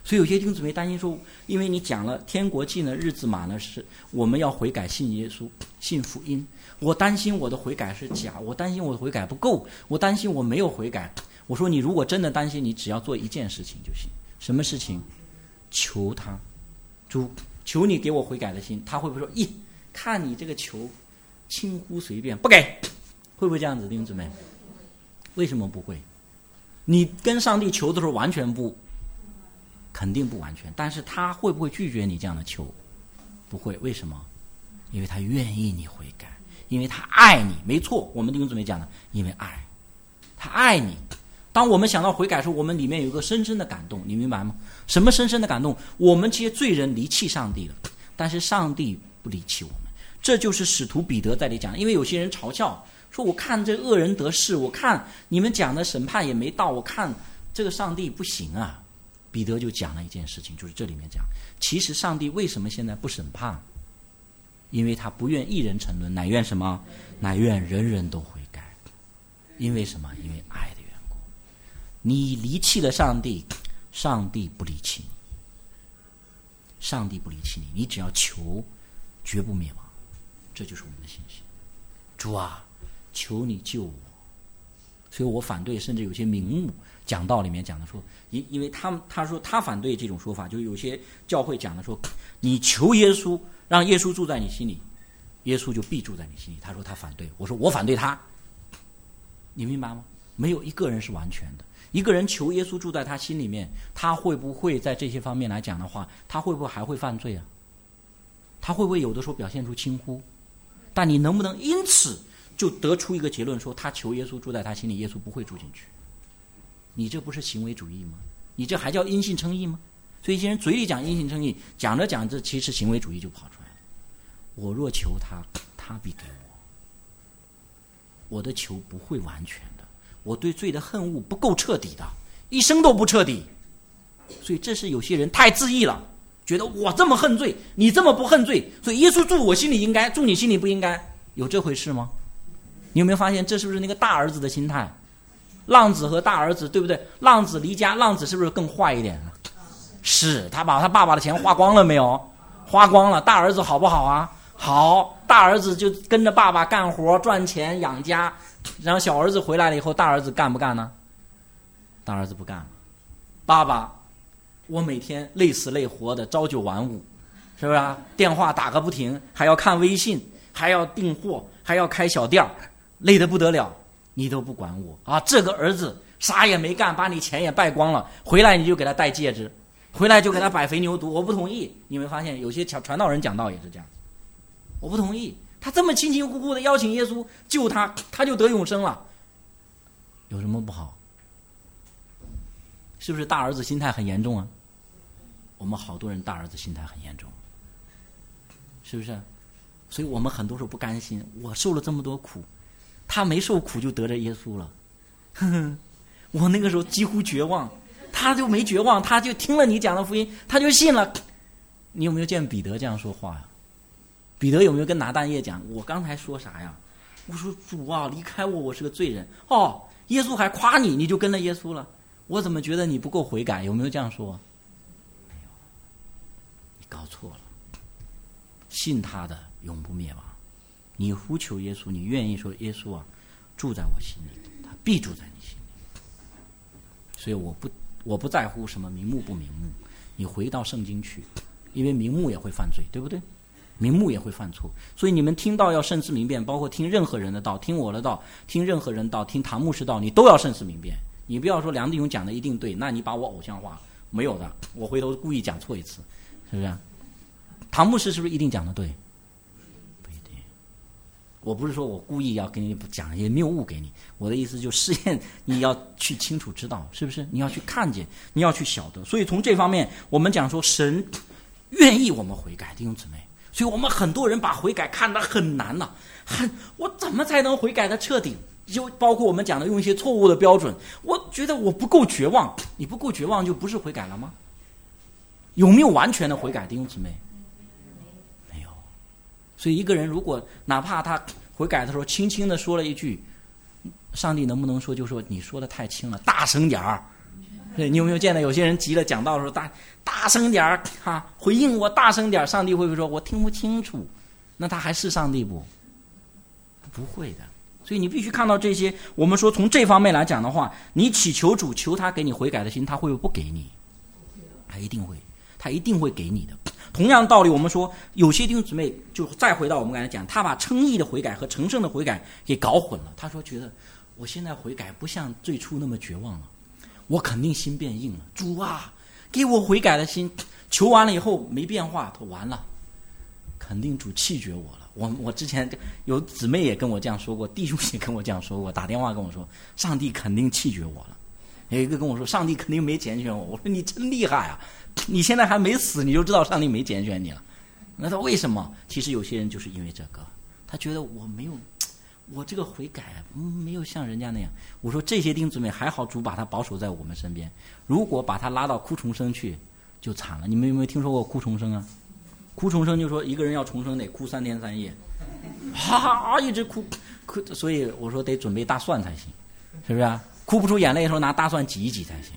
所以有些弟兄姊妹担心说，因为你讲了天国近了，日子满了，是我们要悔改信耶稣，信福音。我担心我的悔改是假，我担心我的悔改不够，我担心我没有悔改。我说你如果真的担心，你只要做一件事情就行。什么事情？求他，主，求你给我悔改的心。他会不会说，咦，看你这个求轻忽随便，不给？会不会这样子，弟兄姊妹？为什么不会？你跟上帝求的时候完全不，肯定不完全，但是他会不会拒绝你这样的求？不会。为什么？因为他愿意你悔改，因为他爱你。没错，我们弟兄姊妹讲的，因为爱，他爱你。当我们想到悔改的时候，我们里面有一个深深的感动，你明白吗？什么深深的感动？我们这些罪人离弃上帝了，但是上帝不离弃我们。这就是使徒彼得在这里讲，因为有些人嘲笑说，我看这恶人得势，我看你们讲的审判也没到，我看这个上帝不行啊。彼得就讲了一件事情，就是这里面讲，其实上帝为什么现在不审判？因为他不愿一人沉沦，乃愿什么？乃愿人人都悔改。因为什么？因为爱的缘故。你离弃了上帝，上帝不离弃你，上帝不离弃你，你只要求，绝不灭亡。这就是我们的信心。主啊，求你救我。所以我反对，甚至有些名目讲道里面讲的说，因为他说他反对这种说法，就是有些教会讲的说，你求耶稣，让耶稣住在你心里，耶稣就必住在你心里。他说他反对，我说我反对他。你明白吗？没有一个人是完全的。一个人求耶稣住在他心里面，他会不会在这些方面来讲的话，他会不会还会犯罪啊？他会不会有的时候表现出轻忽？但你能不能因此就得出一个结论，说他求耶稣住在他心里，耶稣不会住进去？你这不是行为主义吗？你这还叫因信称义吗？所以一些人嘴里讲因信称义，讲着讲着其实行为主义就跑出来了。我若求他，他必给我。我的求不会完全的，我对罪的恨恶不够彻底的，一生都不彻底。所以这是有些人太自义了，觉得我这么恨罪，你这么不恨罪，所以耶稣住我心里应该，住你心里不应该。有这回事吗？你有没有发现这是不是那个大儿子的心态？浪子和大儿子，对不对？浪子离家，浪子是不是更坏一点？是，他把他爸爸的钱花光了没有？花光了。大儿子好不好啊？好，大儿子就跟着爸爸干活赚钱养家，然后小儿子回来了以后，大儿子干不干呢？大儿子不干了。爸爸，我每天累死累活的，朝九晚五，是不是啊？电话打个不停，还要看微信，还要订货，还要开小店，累得不得了，你都不管我啊！这个儿子啥也没干，把你钱也败光了，回来你就给他戴戒指，回来就给他摆肥牛犊，我不同意。你们发现有些传道人讲道也是这样，我不同意。他这么辛辛苦苦的邀请耶稣救他，他就得永生了，有什么不好？是不是大儿子心态很严重啊？我们好多人大儿子心态很严重，是不是？所以我们很多时候不甘心，我受了这么多苦，他没受苦就得着耶稣了。我那个时候几乎绝望，他就没绝望，他就听了你讲的福音，他就信了。你有没有见彼得这样说话呀？彼得有没有跟拿但业讲，我刚才说啥呀？我说主啊，离开我，我是个罪人。哦，耶稣还夸你，你就跟了耶稣了。我怎么觉得你不够悔改？有没有这样说？没有，你搞错了。信他的永不灭亡。你呼求耶稣，你愿意说耶稣啊，住在我心里，他必住在你心里。所以我不在乎什么名目不名目，你回到圣经去，因为名目也会犯罪，对不对？名目也会犯错，所以你们听道要慎思明辨，包括听任何人的道，听我的道，听任何人道，听唐牧师道，你都要慎思明辨。你不要说梁弟兄讲的一定对，那你把我偶像化，没有的，我回头故意讲错一次，是不是？唐牧师是不是一定讲的对？不一定。我不是说我故意要给你讲一些谬误给你，我的意思就试验你要去清楚知道，是不是？你要去看见，你要去晓得。所以从这方面，我们讲说神愿意我们悔改，弟兄姊妹。所以我们很多人把悔改看得很难了，我怎么才能悔改的彻底？就包括我们讲的用一些错误的标准，我觉得我不够绝望，你不够绝望就不是悔改了吗？有没有完全的悔改，弟兄姊妹？没有。所以一个人如果哪怕他悔改的时候轻轻的说了一句，上帝能不能说就说你说的太轻了，大声点儿， 对，你有没有见到有些人急了讲道的时候大声点儿回应我大声点儿，上帝会不会说我听不清楚？那他还是上帝不？不会的。所以你必须看到这些。我们说从这方面来讲的话，你祈求主求他给你悔改的心，他会不会不给你？他一定会，他一定会给你的。同样道理，我们说有些弟兄姊妹就再回到我们刚才讲，他把称义的悔改和成圣的悔改给搞混了。他说觉得我现在悔改不像最初那么绝望了，我肯定心变硬了。主啊，给我悔改的心。求完了以后没变化，他完了，肯定主弃绝我了。我之前有姊妹也跟我这样说过，弟兄也跟我这样说过，打电话跟我说上帝肯定弃绝我了。有一个跟我说上帝肯定没拣选我。我说你真厉害啊，你现在还没死你就知道上帝没拣选你了。那他为什么？其实有些人就是因为这个，他觉得我这个悔改没有像人家那样。我说这些弟兄姊妹还好，主把他保守在我们身边，如果把他拉到哭重生去就惨了。你们有没有听说过哭重生啊？哭重生就说一个人要重生得哭3天3夜，一直哭，所以我说得准备大蒜才行，是不是啊？哭不出眼泪的时候拿大蒜挤一挤才行。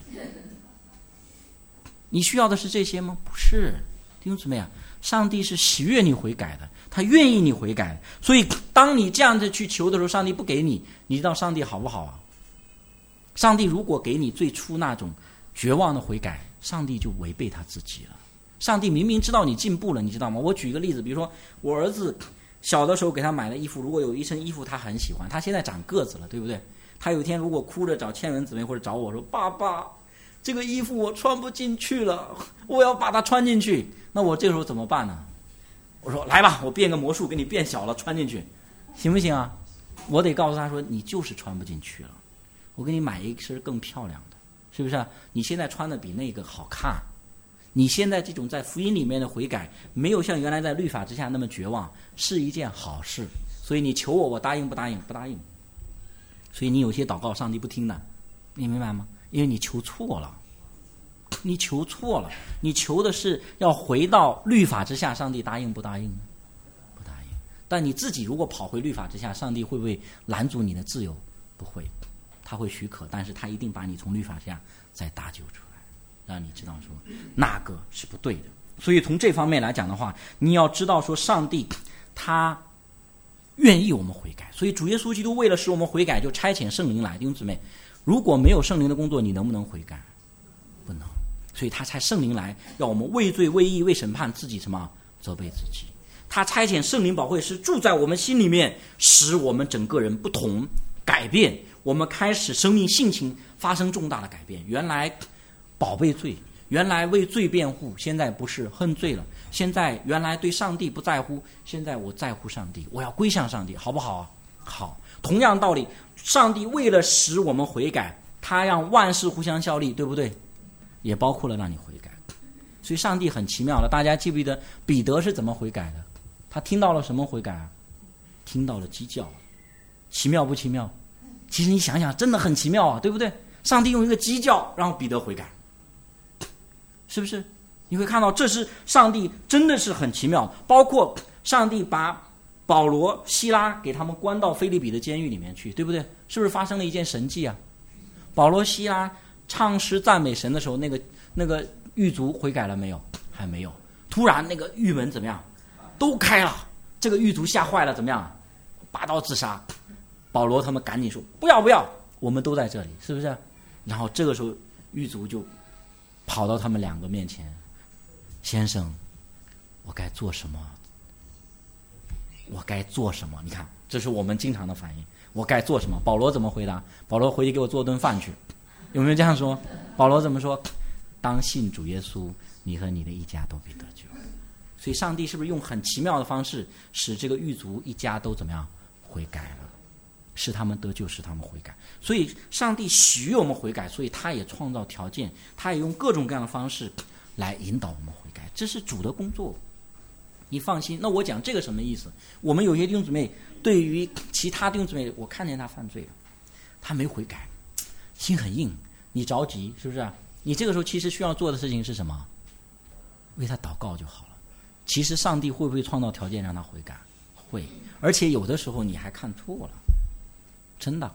你需要的是这些吗？不是，弟兄姊妹啊，上帝是喜悦你悔改的，他愿意你悔改的。所以当你这样子去求的时候，上帝不给你，你知道上帝好不好啊？上帝如果给你最初那种绝望的悔改，上帝就违背他自己了。上帝明明知道你进步了，你知道吗？我举一个例子，比如说我儿子小的时候给他买了衣服，如果有一身衣服他很喜欢，他现在长个子了，对不对？他有一天如果哭着找倩文姊妹或者找我说，爸爸这个衣服我穿不进去了，我要把它穿进去，那我这个时候怎么办呢？我说来吧，我变个魔术给你变小了穿进去，行不行啊？我得告诉他说你就是穿不进去了，我给你买一身更漂亮的，是不是啊？你现在穿的比那个好看，你现在这种在福音里面的悔改没有像原来在律法之下那么绝望，是一件好事。所以你求我答应不答应？不答应。所以你有些祷告上帝不听的，你明白吗？因为你求错了，你求错了，你求的是要回到律法之下，上帝答应不答应呢？不答应。但你自己如果跑回律法之下，上帝会不会拦阻你的自由？不会，他会许可，但是他一定把你从律法之下再搭救出来，让你知道说那个是不对的。所以从这方面来讲的话，你要知道说上帝他愿意我们悔改，所以主耶稣基督为了使我们悔改，就差遣圣灵来。弟兄姊妹，如果没有圣灵的工作，你能不能悔改？不能。所以他差圣灵来，要我们为罪为义为审判自己什么？责备自己。他差遣圣灵保惠师住在我们心里面，使我们整个人不同改变，我们开始生命性情发生重大的改变。原来宝贝罪，原来为罪辩护，现在不是恨罪了，现在原来对上帝不在乎，现在我在乎上帝，我要归向上帝，好不好啊？好。同样道理，上帝为了使我们悔改，他让万事互相效力，对不对？也包括了让你悔改。所以上帝很奇妙了，大家记不记得彼得是怎么悔改的？他听到了什么悔改啊？听到了鸡叫。奇妙不奇妙？其实你想想真的很奇妙啊，对不对？上帝用一个鸡叫让彼得悔改，是不是？你会看到这是上帝真的是很奇妙。包括上帝把保罗希拉给他们关到腓立比的监狱里面去，对不对？是不是发生了一件神迹啊？保罗希拉唱诗赞美神的时候，那个狱卒悔改了没有？还没有。突然那个狱门怎么样？都开了。这个狱卒吓坏了，怎么样？拔刀自杀。保罗他们赶紧说不要不要，我们都在这里，是不是？然后这个时候狱卒就跑到他们两个面前，先生，我该做什么？我该做什么？你看，这是我们经常的反应。我该做什么？保罗怎么回答？保罗回去给我做顿饭去。有没有这样说？保罗怎么说？当信主耶稣，你和你的一家都必得救。所以上帝是不是用很奇妙的方式，使这个狱卒一家都怎么样悔改了？使他们得救，使他们悔改。所以上帝喜悦我们悔改，所以他也创造条件，他也用各种各样的方式来引导我们悔改，这是主的工作。你放心。那我讲这个什么意思？我们有些弟兄姊妹对于其他弟兄姊妹，我看见他犯罪了，他没悔改，心很硬，你着急，是不是啊？你这个时候其实需要做的事情是什么？为他祷告就好了。其实上帝会不会创造条件让他悔改？会。而且有的时候你还看错了，真的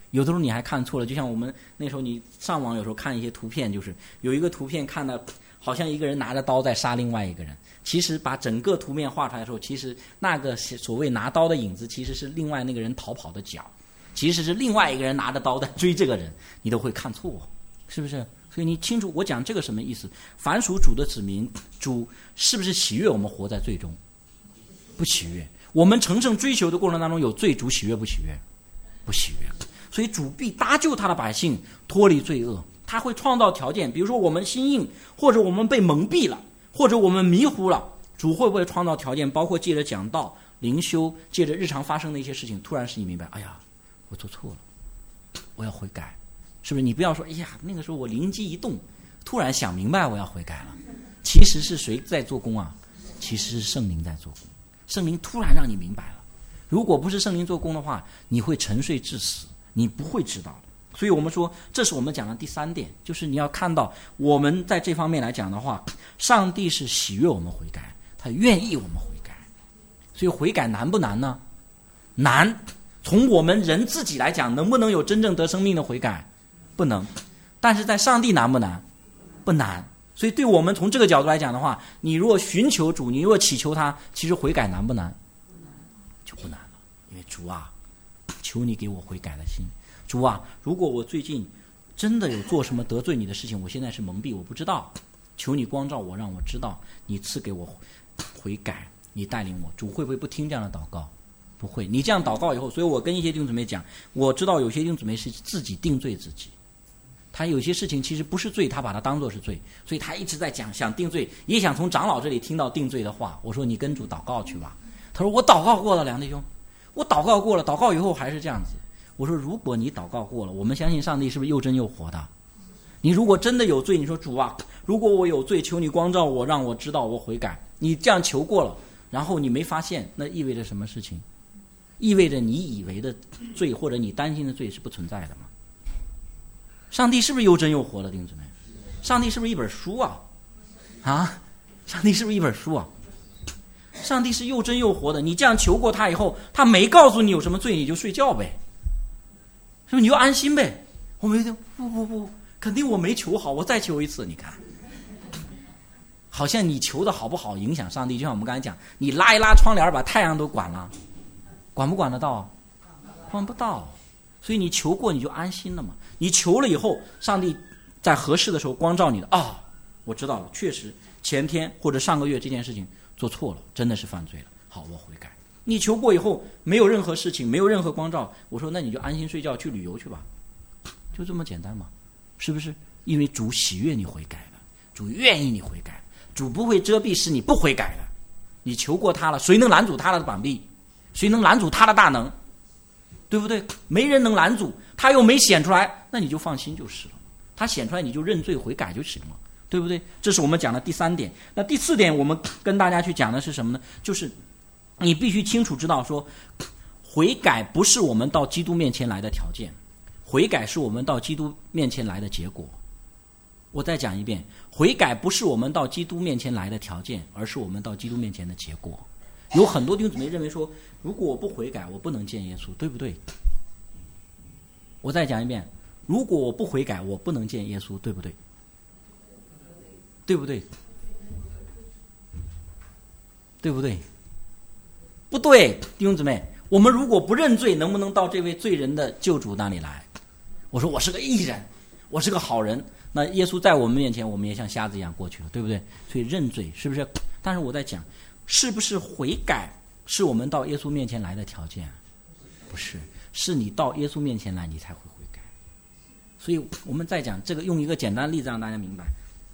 有的时候你还看错了，就像我们那时候你上网有时候看一些图片，就是有一个图片看的好像一个人拿着刀在杀另外一个人，其实把整个图片画出来的时候，其实那个所谓拿刀的影子其实是另外那个人逃跑的脚，其实是另外一个人拿着刀在追这个人，你都会看错，是不是？所以你清楚我讲这个什么意思？凡属主的子民，主是不是喜悦我们活在罪中？不喜悦。我们成圣追求的过程当中有罪，主喜悦不喜悦？不喜悦。所以主必搭救他的百姓脱离罪恶，他会创造条件，比如说我们心硬，或者我们被蒙蔽了，或者我们迷糊了，主会不会创造条件，包括借着讲道灵修，借着日常发生的一些事情，突然使你明白，哎呀我做错了，我要悔改，是不是？你不要说哎呀那个时候我灵机一动突然想明白我要悔改了，其实是谁在做工啊？其实是圣灵在做工，圣灵突然让你明白了，如果不是圣灵做工的话，你会沉睡至死，你不会知道的。所以我们说这是我们讲的第三点，就是你要看到我们在这方面来讲的话，上帝是喜悦我们悔改，他愿意我们悔改。所以悔改难不难呢？难。从我们人自己来讲，能不能有真正得生命的悔改？不能。但是在上帝难不难？不难。所以对我们从这个角度来讲的话，你若寻求主，你若祈求他，其实悔改难不难？就不难了。因为主啊，求你给我悔改的心。主啊，如果我最近真的有做什么得罪你的事情，我现在是蒙蔽，我不知道，求你光照我，让我知道，你赐给我悔改，你带领我。主会不会不听这样的祷告？不会。你这样祷告以后，所以我跟一些弟兄姊妹讲，我知道有些弟兄姊妹是自己定罪自己，他有些事情其实不是罪，他把它当作是罪，所以他一直在讲想定罪，也想从长老这里听到定罪的话。我说你跟主祷告去吧。他说我祷告过了，梁弟兄，我祷告过了，祷告以后还是这样子。我说如果你祷告过了，我们相信上帝是不是又真又活的？你如果真的有罪，你说主啊，如果我有罪，求你光照我，让我知道我悔改。你这样求过了，然后你没发现，那意味着什么事情？意味着你以为的罪或者你担心的罪是不存在的吗？上帝是不是又真又活的，弟兄姊妹？上帝是不是一本书啊？啊，上帝是不是一本书啊？上帝是又真又活的。你这样求过他以后，他没告诉你有什么罪，你就睡觉呗，是不是？你就安心呗。我没不，肯定我没求好，我再求一次。你看，好像你求的好不好影响上帝。就像我们刚才讲，你拉一拉窗帘把太阳都管了，管不管得到？管不到。所以你求过你就安心了嘛。你求了以后，上帝在合适的时候光照你的啊，我知道了，确实前天或者上个月这件事情做错了，真的是犯罪了，好，我悔改。你求过以后没有任何事情，没有任何光照，我说那你就安心睡觉去旅游去吧，就这么简单嘛，是不是？因为主喜悦你悔改了，主愿意你悔改，主不会遮蔽使你不悔改的。你求过他了，谁能拦阻他的膀臂？谁能拦阻他的大能？对不对？没人能拦阻，他又没显出来，那你就放心就是了。他显出来你就认罪悔改就行了，对不对？这是我们讲的第三点。那第四点我们跟大家去讲的是什么呢？就是你必须清楚知道说，悔改不是我们到基督面前来的条件，悔改是我们到基督面前来的结果。我再讲一遍，悔改不是我们到基督面前来的条件，而是我们到基督面前的结果。有很多弟兄姊妹认为说，如果我不悔改，我不能见耶稣，对不对？我再讲一遍，如果我不悔改，我不能见耶稣，对不对？对不对？对不对？不对，弟兄姊妹，我们如果不认罪，能不能到这位罪人的救主那里来？我说我是个义人，我是个好人，那耶稣在我们面前，我们也像瞎子一样过去了，对不对？所以认罪是不是？但是我在讲，是不是悔改是我们到耶稣面前来的条件？不是，是你到耶稣面前来，你才会悔改。所以我们再讲这个，用一个简单的例子让大家明白。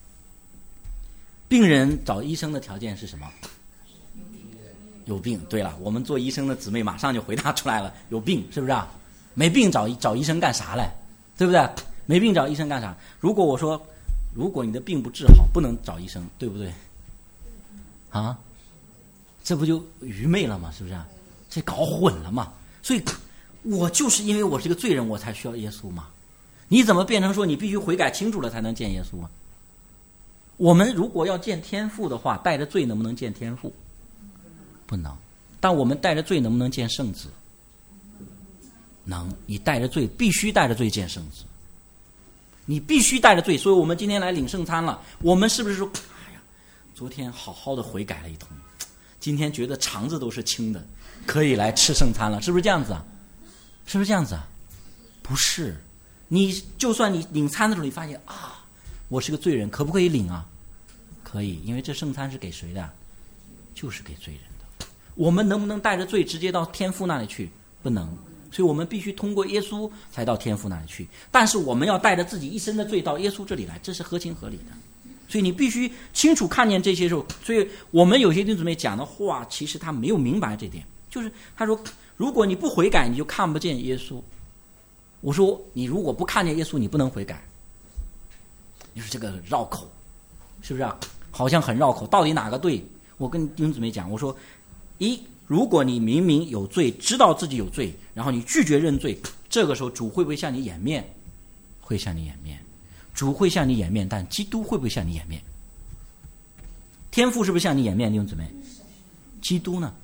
病人找医生的条件是什么？有病。对了，我们做医生的姊妹马上就回答出来了，有病，是不是啊？没病找医生干啥嘞？对不对？没病找医生干啥？如果我说，如果你的病不治好，不能找医生，对不对？啊，这不就愚昧了吗？是不是啊？这搞混了嘛？所以我就是因为我是个罪人，我才需要耶稣嘛。你怎么变成说你必须悔改清楚了才能见耶稣啊？我们如果要见天父的话，带着罪能不能见天父？不能。但我们带着罪能不能见圣子？ 能，你带着罪，必须带着罪见圣子。你必须带着罪，所以我们今天来领圣餐了。我们是不是说，哎呀，昨天好好的悔改了一通，今天觉得肠子都是清的，可以来吃圣餐了？是不是这样子啊？是不是这样子啊？不是，你就算你领餐的时候，你发现啊，我是个罪人，可不可以领啊？可以，因为这圣餐是给谁的？就是给罪人的。我们能不能带着罪直接到天父那里去？不能。所以我们必须通过耶稣才到天父那里去，但是我们要带着自己一身的罪到耶稣这里来，这是合情合理的。所以你必须清楚看见这些时候，所以我们有些弟兄姊妹讲的话，其实他没有明白这点，就是他说，如果你不悔改，你就看不见耶稣。我说，你如果不看见耶稣，你不能悔改。你说这个绕口，是不是啊？好像很绕口，到底哪个对？我跟弟兄姊妹讲，我说，如果你明明有罪，知道自己有罪，然后你拒绝认罪，这个时候主会不会向你掩面？会向你掩面。主会向你掩面，但基督会不会向你掩面？天父是不是向你掩面，弟兄姊妹？基督呢？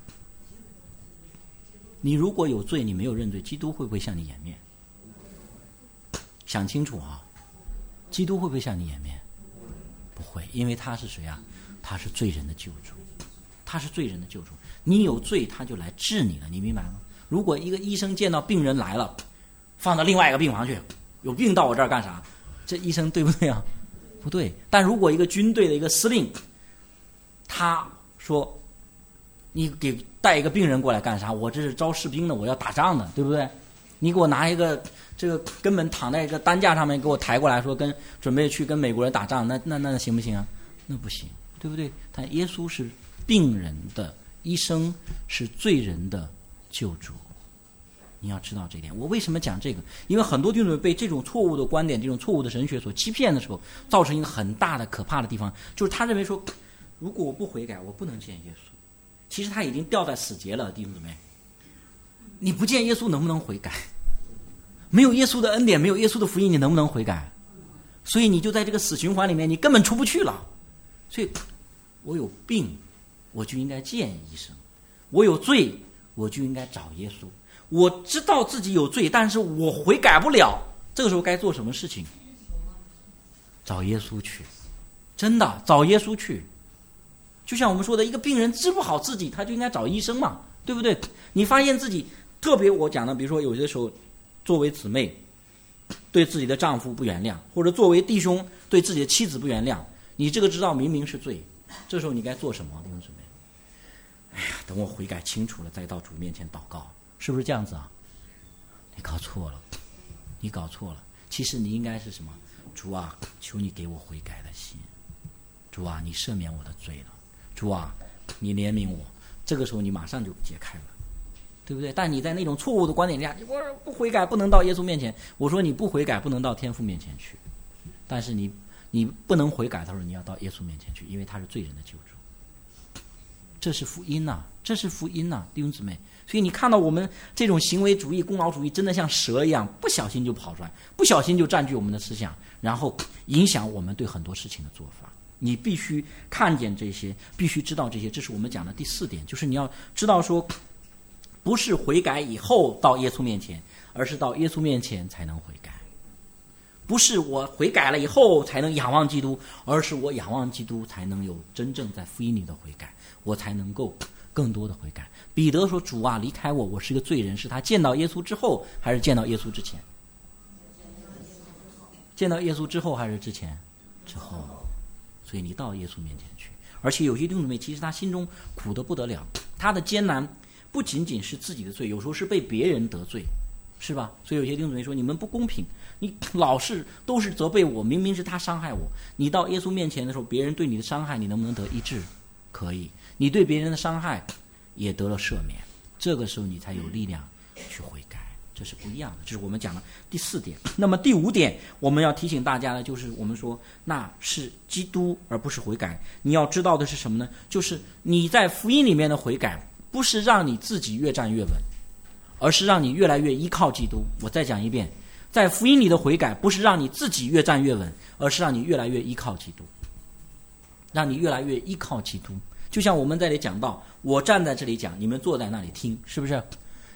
你如果有罪，你没有认罪，基督会不会向你掩面？想清楚啊！基督会不会向你掩面？不会，因为他是谁啊？他是罪人的救主，他是罪人的救主。你有罪，他就来治你了，你明白吗？如果一个医生见到病人来了，放到另外一个病房去，有病到我这儿干啥？这医生对不对啊？不对。但如果一个军队的一个司令，他说你给带一个病人过来干啥？我这是招士兵的，我要打仗的，对不对？你给我拿一个这个根本躺在一个担架上面给我抬过来，说准备去跟美国人打仗，那行不行啊？那不行，对不对？但耶稣是病人的医生，是罪人的救主。你要知道这一点。我为什么讲这个？因为很多弟兄姊妹被这种错误的观点、这种错误的神学所欺骗的时候，造成一个很大的可怕的地方，就是他认为说，如果我不悔改，我不能见耶稣。其实他已经掉在死结了，弟兄姊妹。你不见耶稣能不能悔改？没有耶稣的恩典，没有耶稣的福音，你能不能悔改？所以你就在这个死循环里面，你根本出不去了。所以我有病，我就应该见医生；我有罪，我就应该找耶稣。我知道自己有罪，但是我悔改不了，这个时候该做什么事情？找耶稣去，真的找耶稣去。就像我们说的，一个病人治不好自己，他就应该找医生嘛，对不对？你发现自己，特别我讲的，比如说有些时候，作为姊妹对自己的丈夫不原谅，或者作为弟兄对自己的妻子不原谅，你这个知道明明是罪，这时候你该做什么，弟兄姊妹？哎呀，等我悔改清楚了，再到主面前祷告。是不是这样子啊？你搞错了，你搞错了。其实你应该是什么？主啊，求你给我悔改的心。主啊，你赦免我的罪了。主啊，你怜悯我。这个时候你马上就解开了，对不对？但你在那种错误的观点下，我不悔改不能到耶稣面前。我说你不悔改不能到天父面前去。但是你不能悔改的时候，你要到耶稣面前去，因为他是罪人的救主。这是福音呐，这是福音呐，弟兄姊妹。所以你看到我们这种行为主义、功劳主义，真的像蛇一样，不小心就跑出来，不小心就占据我们的思想，然后影响我们对很多事情的做法。你必须看见这些，必须知道这些，这是我们讲的第4点，就是你要知道说，不是悔改以后到耶稣面前，而是到耶稣面前才能悔改。不是我悔改了以后才能仰望基督，而是我仰望基督才能有真正在福音里的悔改，我才能够更多的悔改。彼得说，主啊，离开我，我是个罪人。是他见到耶稣之后，还是见到耶稣之前？见到耶稣之后还是之前？之后。所以你到耶稣面前去。而且有些弟兄姊妹其实他心中苦得不得了，他的艰难不仅仅是自己的罪，有时候是被别人得罪，是吧？所以有些弟兄姊妹说，你们不公平，你老是都是责备我，明明是他伤害我。你到耶稣面前的时候，别人对你的伤害，你能不能得医治？可以。你对别人的伤害也得了赦免，这个时候你才有力量去悔改，这是不一样的。这是我们讲的第4点。那么第5点我们要提醒大家的就是我们说那是基督而不是悔改。你要知道的是什么呢？就是你在福音里面的悔改不是让你自己越站越稳，而是让你越来越依靠基督。我再讲一遍，在福音里的悔改不是让你自己越站越稳，而是让你越来越依靠基督，让你越来越依靠基督。就像我们在这里讲到，我站在这里讲，你们坐在那里听，是不是？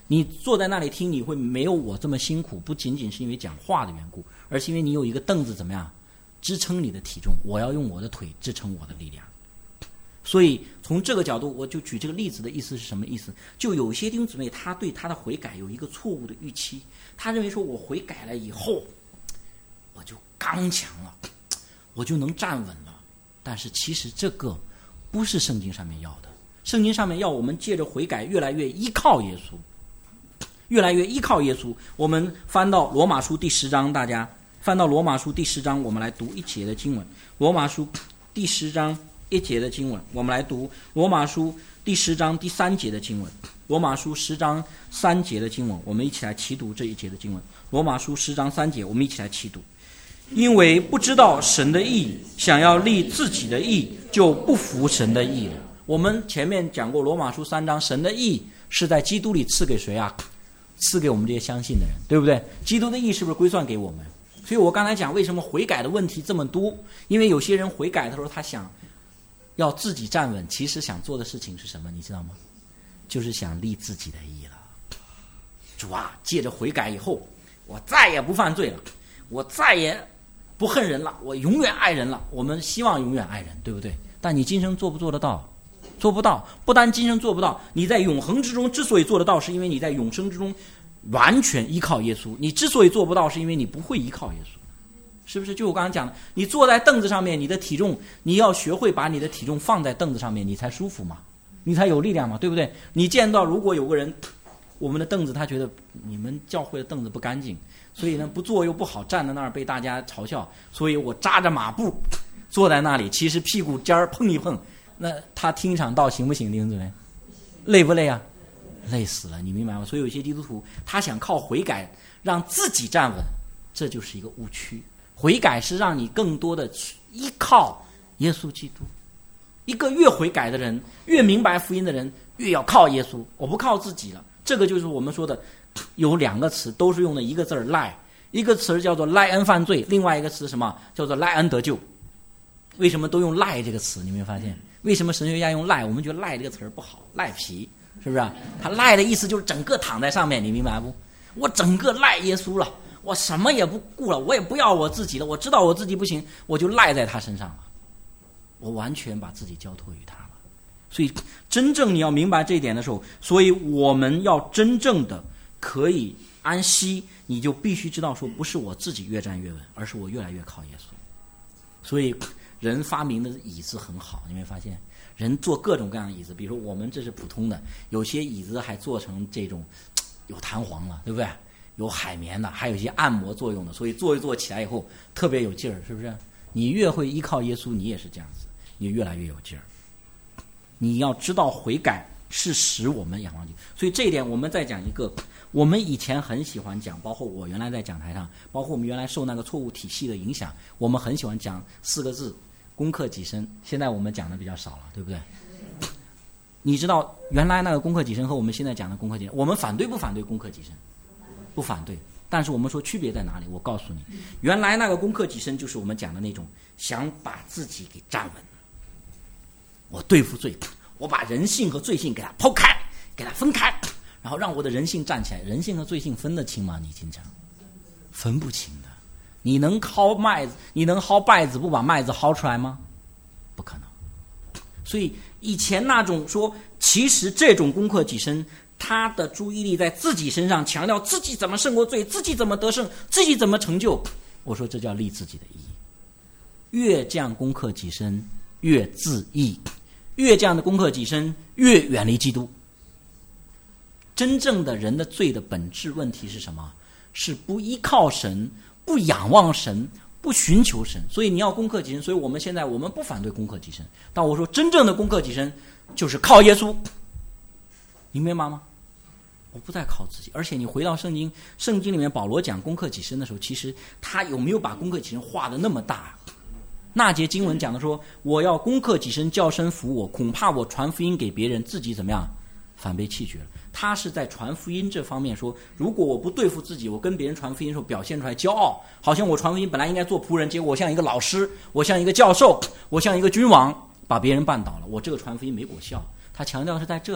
你坐在那里听，你会没有我这么辛苦，不仅仅是因为讲话的缘故，而是因为你有一个凳子怎么样支撑你的体重，我要用我的腿支撑我的力量。所以从这个角度，我就举这个例子的意思是什么意思？就有些弟兄姊妹他对他的悔改有一个错误的预期，他认为说我悔改了以后我就刚强了，我就能站稳了。但是其实这个不是圣经上面要的，圣经上面要我们借着悔改越来越依靠耶稣，越来越依靠耶稣。我们翻到罗马书第10章，大家翻到罗马书第10章，我们来读一节的经文。罗马书第10章1节的经文，我们来读罗马书第10章第3节的经文。罗马书10章3节的经文，我们一起来齐读这一节的经文。罗马书10章3节，我们一起来齐读。因为不知道神的义，想要立自己的义，就不服神的义了。我们前面讲过罗马书3章，神的义是在基督里赐给谁啊？赐给我们这些相信的人，对不对？基督的义是不是归算给我们？所以我刚才讲为什么悔改的问题这么多，因为有些人悔改的时候他想要自己站稳，其实想做的事情是什么你知道吗？就是想立自己的义了。主啊，借着悔改以后我再也不犯罪了，我再也不恨人了，我永远爱人了。我们希望永远爱人，对不对？但你今生做不做得到？做不到。不单今生做不到，你在永恒之中之所以做得到，是因为你在永生之中完全依靠耶稣。你之所以做不到，是因为你不会依靠耶稣。是不是？就我刚刚讲的，你坐在凳子上面，你的体重，你要学会把你的体重放在凳子上面，你才舒服嘛，你才有力量嘛，对不对？你见到如果有个人，我们的凳子他觉得你们教会的凳子不干净，所以呢不坐又不好，站在那儿被大家嘲笑，所以我扎着马步坐在那里，其实屁股尖儿碰一碰，那他听一场道行不行？弟兄姊妹，累不累啊？累死了，你明白吗？所以有些基督徒他想靠悔改让自己站稳，这就是一个误区。悔改是让你更多的依靠耶稣基督。一个越悔改的人，越明白福音的人，越要靠耶稣，我不靠自己了。这个就是我们说的有2个词，都是用的一个字赖，一个词叫做赖恩犯罪，另外一个词什么叫做赖恩得救。为什么都用赖这个词？你没有发现为什么神学家用赖？我们觉得赖这个词不好，赖皮，是不是？他赖的意思就是整个躺在上面，你明白不？我整个赖耶稣了，我什么也不顾了，我也不要我自己了，我知道我自己不行，我就赖在他身上了，我完全把自己交托于他了。所以真正你要明白这一点的时候，所以我们要真正的可以安息，你就必须知道说，不是我自己越站越稳，而是我越来越靠耶稣。所以人发明的椅子很好，你没发现人做各种各样的椅子，比如说我们这是普通的，有些椅子还做成这种有弹簧了，对不对？有海绵的，还有一些按摩作用的，所以坐一坐起来以后特别有劲儿，是不是？你越会依靠耶稣，你也是这样子，你越来越有劲儿。你要知道悔改是使我们仰望你。所以这一点我们再讲一个，我们以前很喜欢讲，包括我原来在讲台上，包括我们原来受那个错误体系的影响，我们很喜欢讲4个字，攻克己身。现在我们讲的比较少了，对不对？你知道原来那个攻克己身和我们现在讲的攻克己身，我们反对不反对攻克己身？不反对。但是我们说区别在哪里？我告诉你，原来那个攻克己身就是我们讲的那种想把自己给站稳，我对付罪，我把人性和罪性给它抛开，给它分开，然后让我的人性站起来。人性和罪性分得清吗？你经常分不清的。你能薅麦子，你能薅稗子不把麦子薅出来吗？不可能。所以以前那种说，其实这种攻克己身，他的注意力在自己身上，强调自己怎么胜过罪，自己怎么得胜，自己怎么成就。我说这叫立自己的义。越这样攻克己身，越自义；越这样的攻克己身，越远离基督。真正的人的罪的本质问题是什么？是不依靠神，不仰望神，不寻求神。所以你要攻克己身，所以我们现在我们不反对攻克己身，但我说真正的攻克己身就是靠耶稣。你明白吗？我不再靠自己。而且你回到圣经里面保罗讲攻克己身的时候，其实他有没有把攻克己身画得那么大？那节经文讲的说，我要攻克己身，叫身服我，恐怕我传福音给别人，自己怎么样反被弃绝了。他是在传福音这方面说，如果我不对付自己，我跟别人传福音的时候表现出来骄傲，好像我传福音本来应该做仆人，结果我像一个老师，我像一个教授，我像一个君王，把别人绊倒了，我这个传福音没果效。他强调是在这里。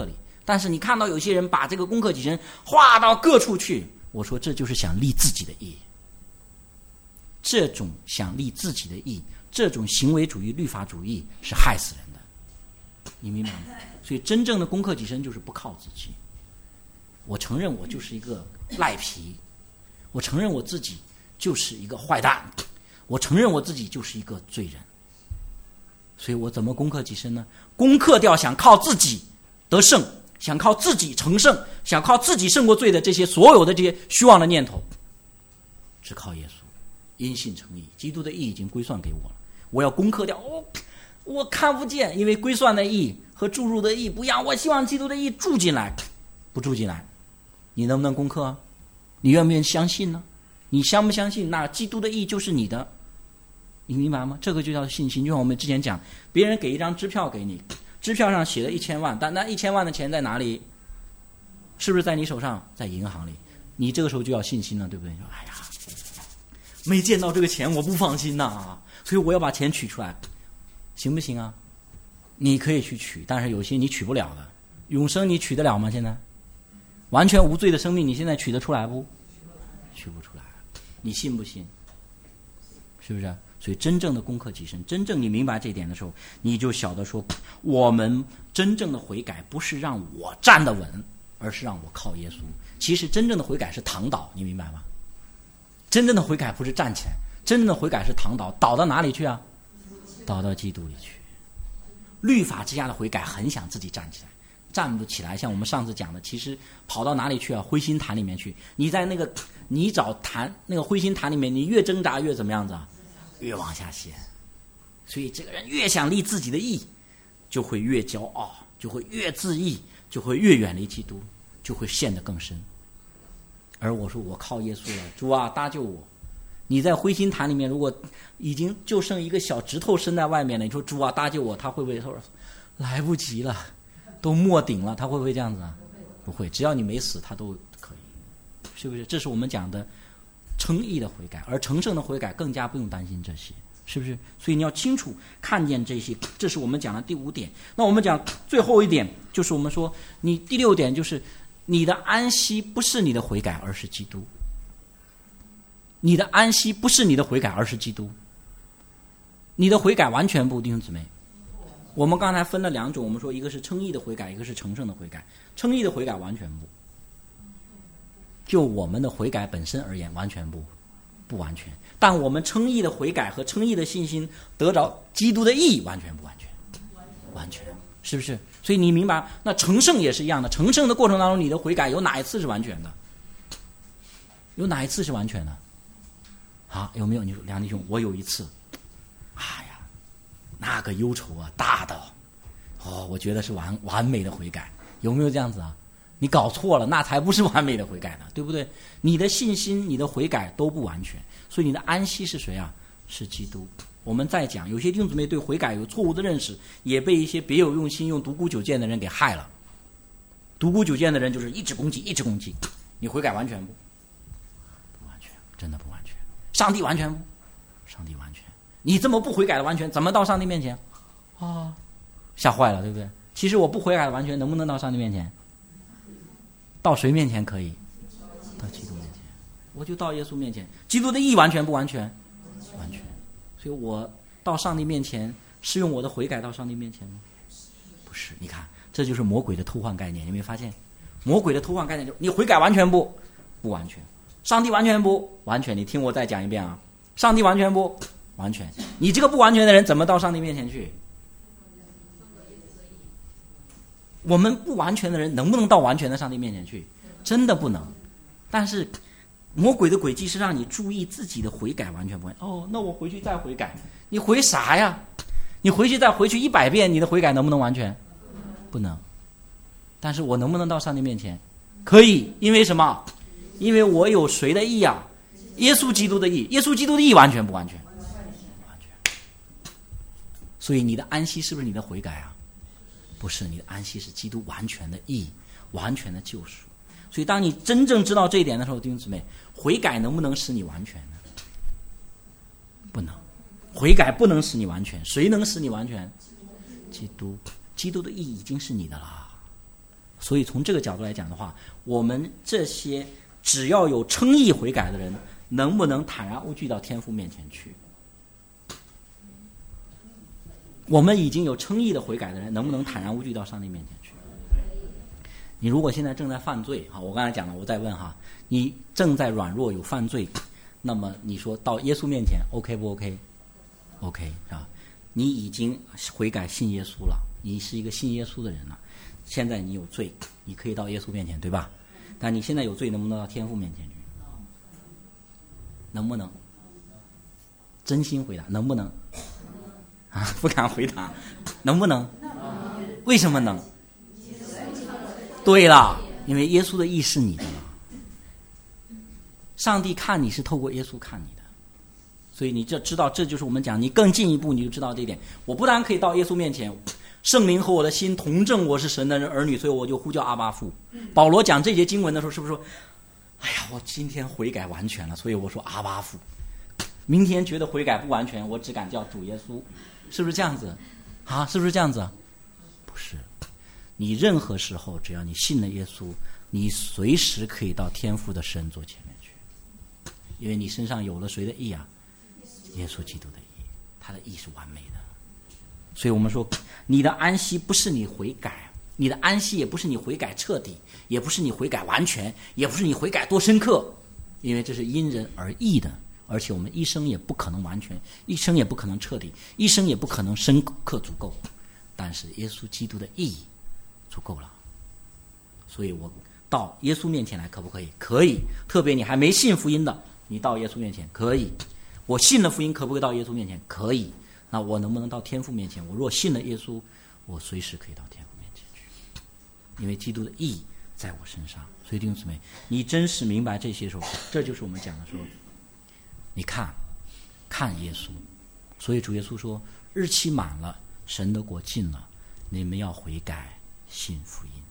但是你看到有些人把这个攻克己身划到各处去，我说这就是想立自己的义。这种想立自己的义，这种行为主义、律法主义是害死人的，你明白吗？所以真正的攻克己身就是不靠自己。我承认我就是一个赖皮，我承认我自己就是一个坏蛋，我承认我自己就是一个罪人。所以我怎么攻克己身呢？攻克掉想靠自己得胜，想靠自己成圣，想靠自己胜过罪的这些所有的这些虚妄的念头，只靠耶稣，因信称义，基督的义已经归算给我了。我要攻克掉，我看不见，因为归算的义和注入的义不一样。我希望基督的义住进来，不住进来，你能不能攻克啊？你愿不愿意相信呢？你相不相信那基督的义就是你的？你明白吗？这个就叫信心。就像我们之前讲，别人给一张支票给你，支票上写了1000万，但那1000万的钱在哪里？是不是在你手上？在银行里。你这个时候就要信心了，对不对？哎呀，没见到这个钱我不放心呐，所以我要把钱取出来，行不行啊？你可以去取，但是有些你取不了的。永生你取得了吗？现在完全无罪的生命你现在取得出来不？取不出来。你信不信？是不是？所以真正的攻克己身，真正你明白这一点的时候，你就晓得说，我们真正的悔改不是让我站得稳，而是让我靠耶稣。其实真正的悔改是躺倒，你明白吗？真正的悔改不是站起来，真正的悔改是躺倒。倒到哪里去啊？倒到基督里去。律法之下的悔改很想自己站起来，站不起来。像我们上次讲的，其实跑到哪里去啊？灰心坛里面去。你在那个泥沼坛那个灰心坛里面，你越挣扎越怎么样子啊？越往下陷。所以这个人越想立自己的义，就会越骄傲，就会越自义，就会越远离基督，就会陷得更深。而我说我靠耶稣了，主啊搭救我。你在灰心坛里面，如果已经就剩一个小指头伸在外面了，你说主啊搭救我，他会不会说来不及了，都没顶了？他会不会这样子啊？不会，只要你没死他都可以，是不是？这是我们讲的称义的悔改，而成圣的悔改更加不用担心这些，是不是？所以你要清楚看见这些，这是我们讲的第5点。那我们讲最后一点，就是我们说你第6点，就是你的安息不是你的悔改，而是基督。你的安息不是你的悔改，而是基督。你的悔改完全不，弟兄姊妹。我们刚才分了2种，我们说一个是称义的悔改，一个是成圣的悔改。称义的悔改完全不，就我们的悔改本身而言，完全不完全。但我们称义的悔改和称义的信心得着基督的义，完全不完全，完全，是不是？所以你明白，那成圣也是一样的。成圣的过程当中，你的悔改有哪一次是完全的？有哪一次是完全的？啊，有没有？你说梁弟兄，我有一次，哎呀，那个忧愁啊，大的，我觉得是完美的悔改，有没有这样子啊？你搞错了，那才不是完美的悔改呢，对不对？你的信心、你的悔改都不完全，所以你的安息是谁啊？是基督。我们再讲，有些弟兄姊妹对悔改有错误的认识，也被一些别有用心、用独孤九剑的人给害了。独孤九剑的人就是一直攻击，一直攻击，你悔改完全不完全，真的不完全。上帝完全不，上帝完全。你这么不悔改的完全，怎么到上帝面前？啊，吓坏了，对不对？其实我不悔改的完全，能不能到上帝面前？到谁面前可以？到基督面前。我就到耶稣面前。基督的义完全不完全？完全。所以我到上帝面前是用我的悔改到上帝面前吗？不是。你看，这就是魔鬼的偷换概念，有没有发现？魔鬼的偷换概念就是你悔改完全不完全，上帝完全不完全。你听我再讲一遍啊，上帝完全不完全。你这个不完全的人怎么到上帝面前去？我们不完全的人能不能到完全的上帝面前去？真的不能。但是魔鬼的诡计是让你注意自己的悔改完全不完全。哦，那我回去再悔改，你悔啥呀？你回去再回去100遍，你的悔改能不能完全？不能。但是我能不能到上帝面前？可以。因为什么？因为我有谁的义啊？耶稣基督的义。耶稣基督的义完全不完全？完全。所以你的安息是不是你的悔改啊？不是，你的安息是基督完全的义，完全的救赎。所以当你真正知道这一点的时候，弟兄姊妹，悔改能不能使你完全呢？不能。悔改不能使你完全，谁能使你完全？基督。基督的义已经是你的了， 所以从这个角度来讲的话，我们这些只要有称义悔改的人，能不能坦然无惧到天父面前去？我们已经有称义的悔改的人，能不能坦然无惧到上帝面前去？你如果现在正在犯罪，我刚才讲了，我再问你正在软弱有犯罪，那么你说到耶稣面前 OK 不 OK？OK 是吧？你已经悔改信耶稣了，你是一个信耶稣的人了，现在你有罪，你可以到耶稣面前，对吧？但你现在有罪，能不能到天父面前去？能不能？真心回答，能不能？不敢回答，能不能？为什么能？对了，因为耶稣的义是你的了。上帝看你是透过耶稣看你的，所以你就知道，这就是我们讲，你更进一步你就知道这一点。我不但可以到耶稣面前，圣灵和我的心同证我是神的儿女，所以我就呼叫阿爸父。保罗讲这节经文的时候，是不是说，哎呀，我今天悔改完全了，所以我说阿爸父。明天觉得悔改不完全，我只敢叫主耶稣，是不是这样子？是不是这样子？不是，你任何时候只要你信了耶稣，你随时可以到天父的圣座前面去，因为你身上有了谁的义啊？耶稣基督的义，他的义是完美的。所以我们说，你的安息不是你悔改，你的安息也不是你悔改彻底，也不是你悔改完全，也不是你悔改多深刻，因为这是因人而异的。而且我们一生也不可能完全，一生也不可能彻底，一生也不可能深刻足够，但是耶稣基督的义足够了。所以我到耶稣面前来可不可以？可以。特别你还没信福音的，你到耶稣面前可以。我信了福音，可不可以到耶稣面前？可以。那我能不能到天父面前？我若信了耶稣，我随时可以到天父面前去，因为基督的义在我身上。所以弟兄姊妹，你真是明白这些的时候，这就是我们讲的说，你看耶稣。所以主耶稣说，日期满了，神的国近了，你们要悔改信福音。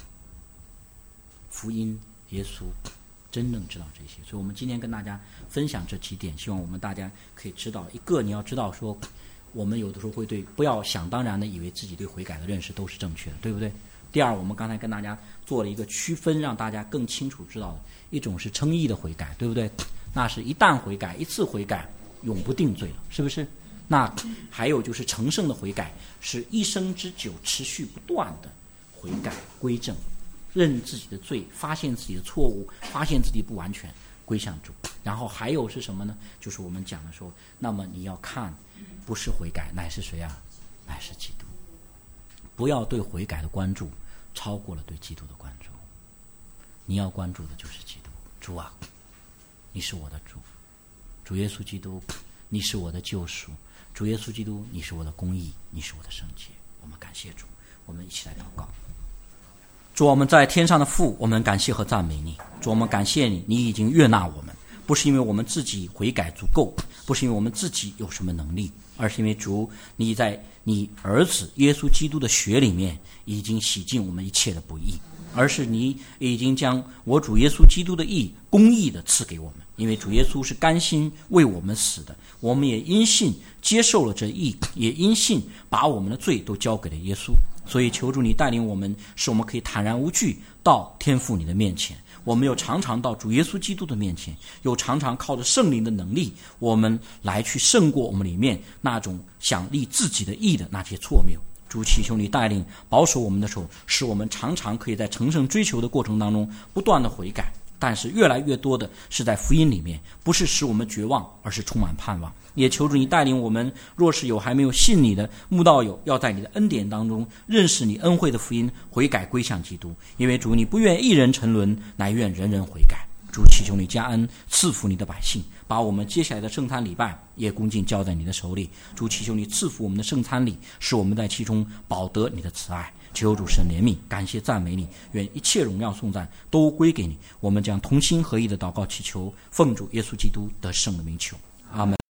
福音耶稣真正知道这些，所以我们今天跟大家分享这几点，希望我们大家可以知道。一个，你要知道说，我们有的时候会不要想当然的以为自己对悔改的认识都是正确的，对不对？第二，我们刚才跟大家做了一个区分，让大家更清楚知道的，一种是称义的悔改，对不对？那是一旦悔改，一次悔改永不定罪了，是不是？那还有就是成圣的悔改，是一生之久持续不断的悔改归正，认自己的罪，发现自己的错误，发现自己不完全，归向主。然后还有是什么呢？就是我们讲的说，那么你要看，不是悔改，乃是谁啊？乃是基督。不要对悔改的关注超过了对基督的关注，你要关注的就是基督。主啊，你是我的主，主耶稣基督，你是我的救赎，主耶稣基督，你是我的公义，你是我的圣洁。我们感谢主，我们一起来祷告。主，我们在天上的父，我们感谢和赞美你。主，我们感谢你，你已经悦纳我们，不是因为我们自己悔改足够，不是因为我们自己有什么能力，而是因为主，你在你儿子耶稣基督的血里面已经洗净我们一切的不义，而是你已经将我主耶稣基督的义公义的赐给我们。因为主耶稣是甘心为我们死的，我们也因信接受了这义，也因信把我们的罪都交给了耶稣。所以求主你带领我们，使我们可以坦然无惧到天父你的面前，我们又常常到主耶稣基督的面前，又常常靠着圣灵的能力，我们来去胜过我们里面那种想立自己的义的那些错谬。主，祈求你带领保守我们的手，使我们常常可以在成圣追求的过程当中不断的悔改，但是越来越多的是在福音里面，不是使我们绝望，而是充满盼望。也求主你带领我们，若是有还没有信你的慕道友，要在你的恩典当中认识你恩惠的福音，悔改归向基督。因为主，你不愿一人沉沦，乃愿人人悔改。主，祈求你加恩赐福你的百姓，把我们接下来的圣餐礼拜也恭敬交在你的手里。主，祈求你赐福我们的圣餐礼，使我们在其中饱得你的慈爱。求主神怜悯，感谢赞美你，愿一切荣耀颂赞都归给你。我们将同心合意的祷告祈求，奉主耶稣基督得胜的名求，阿们。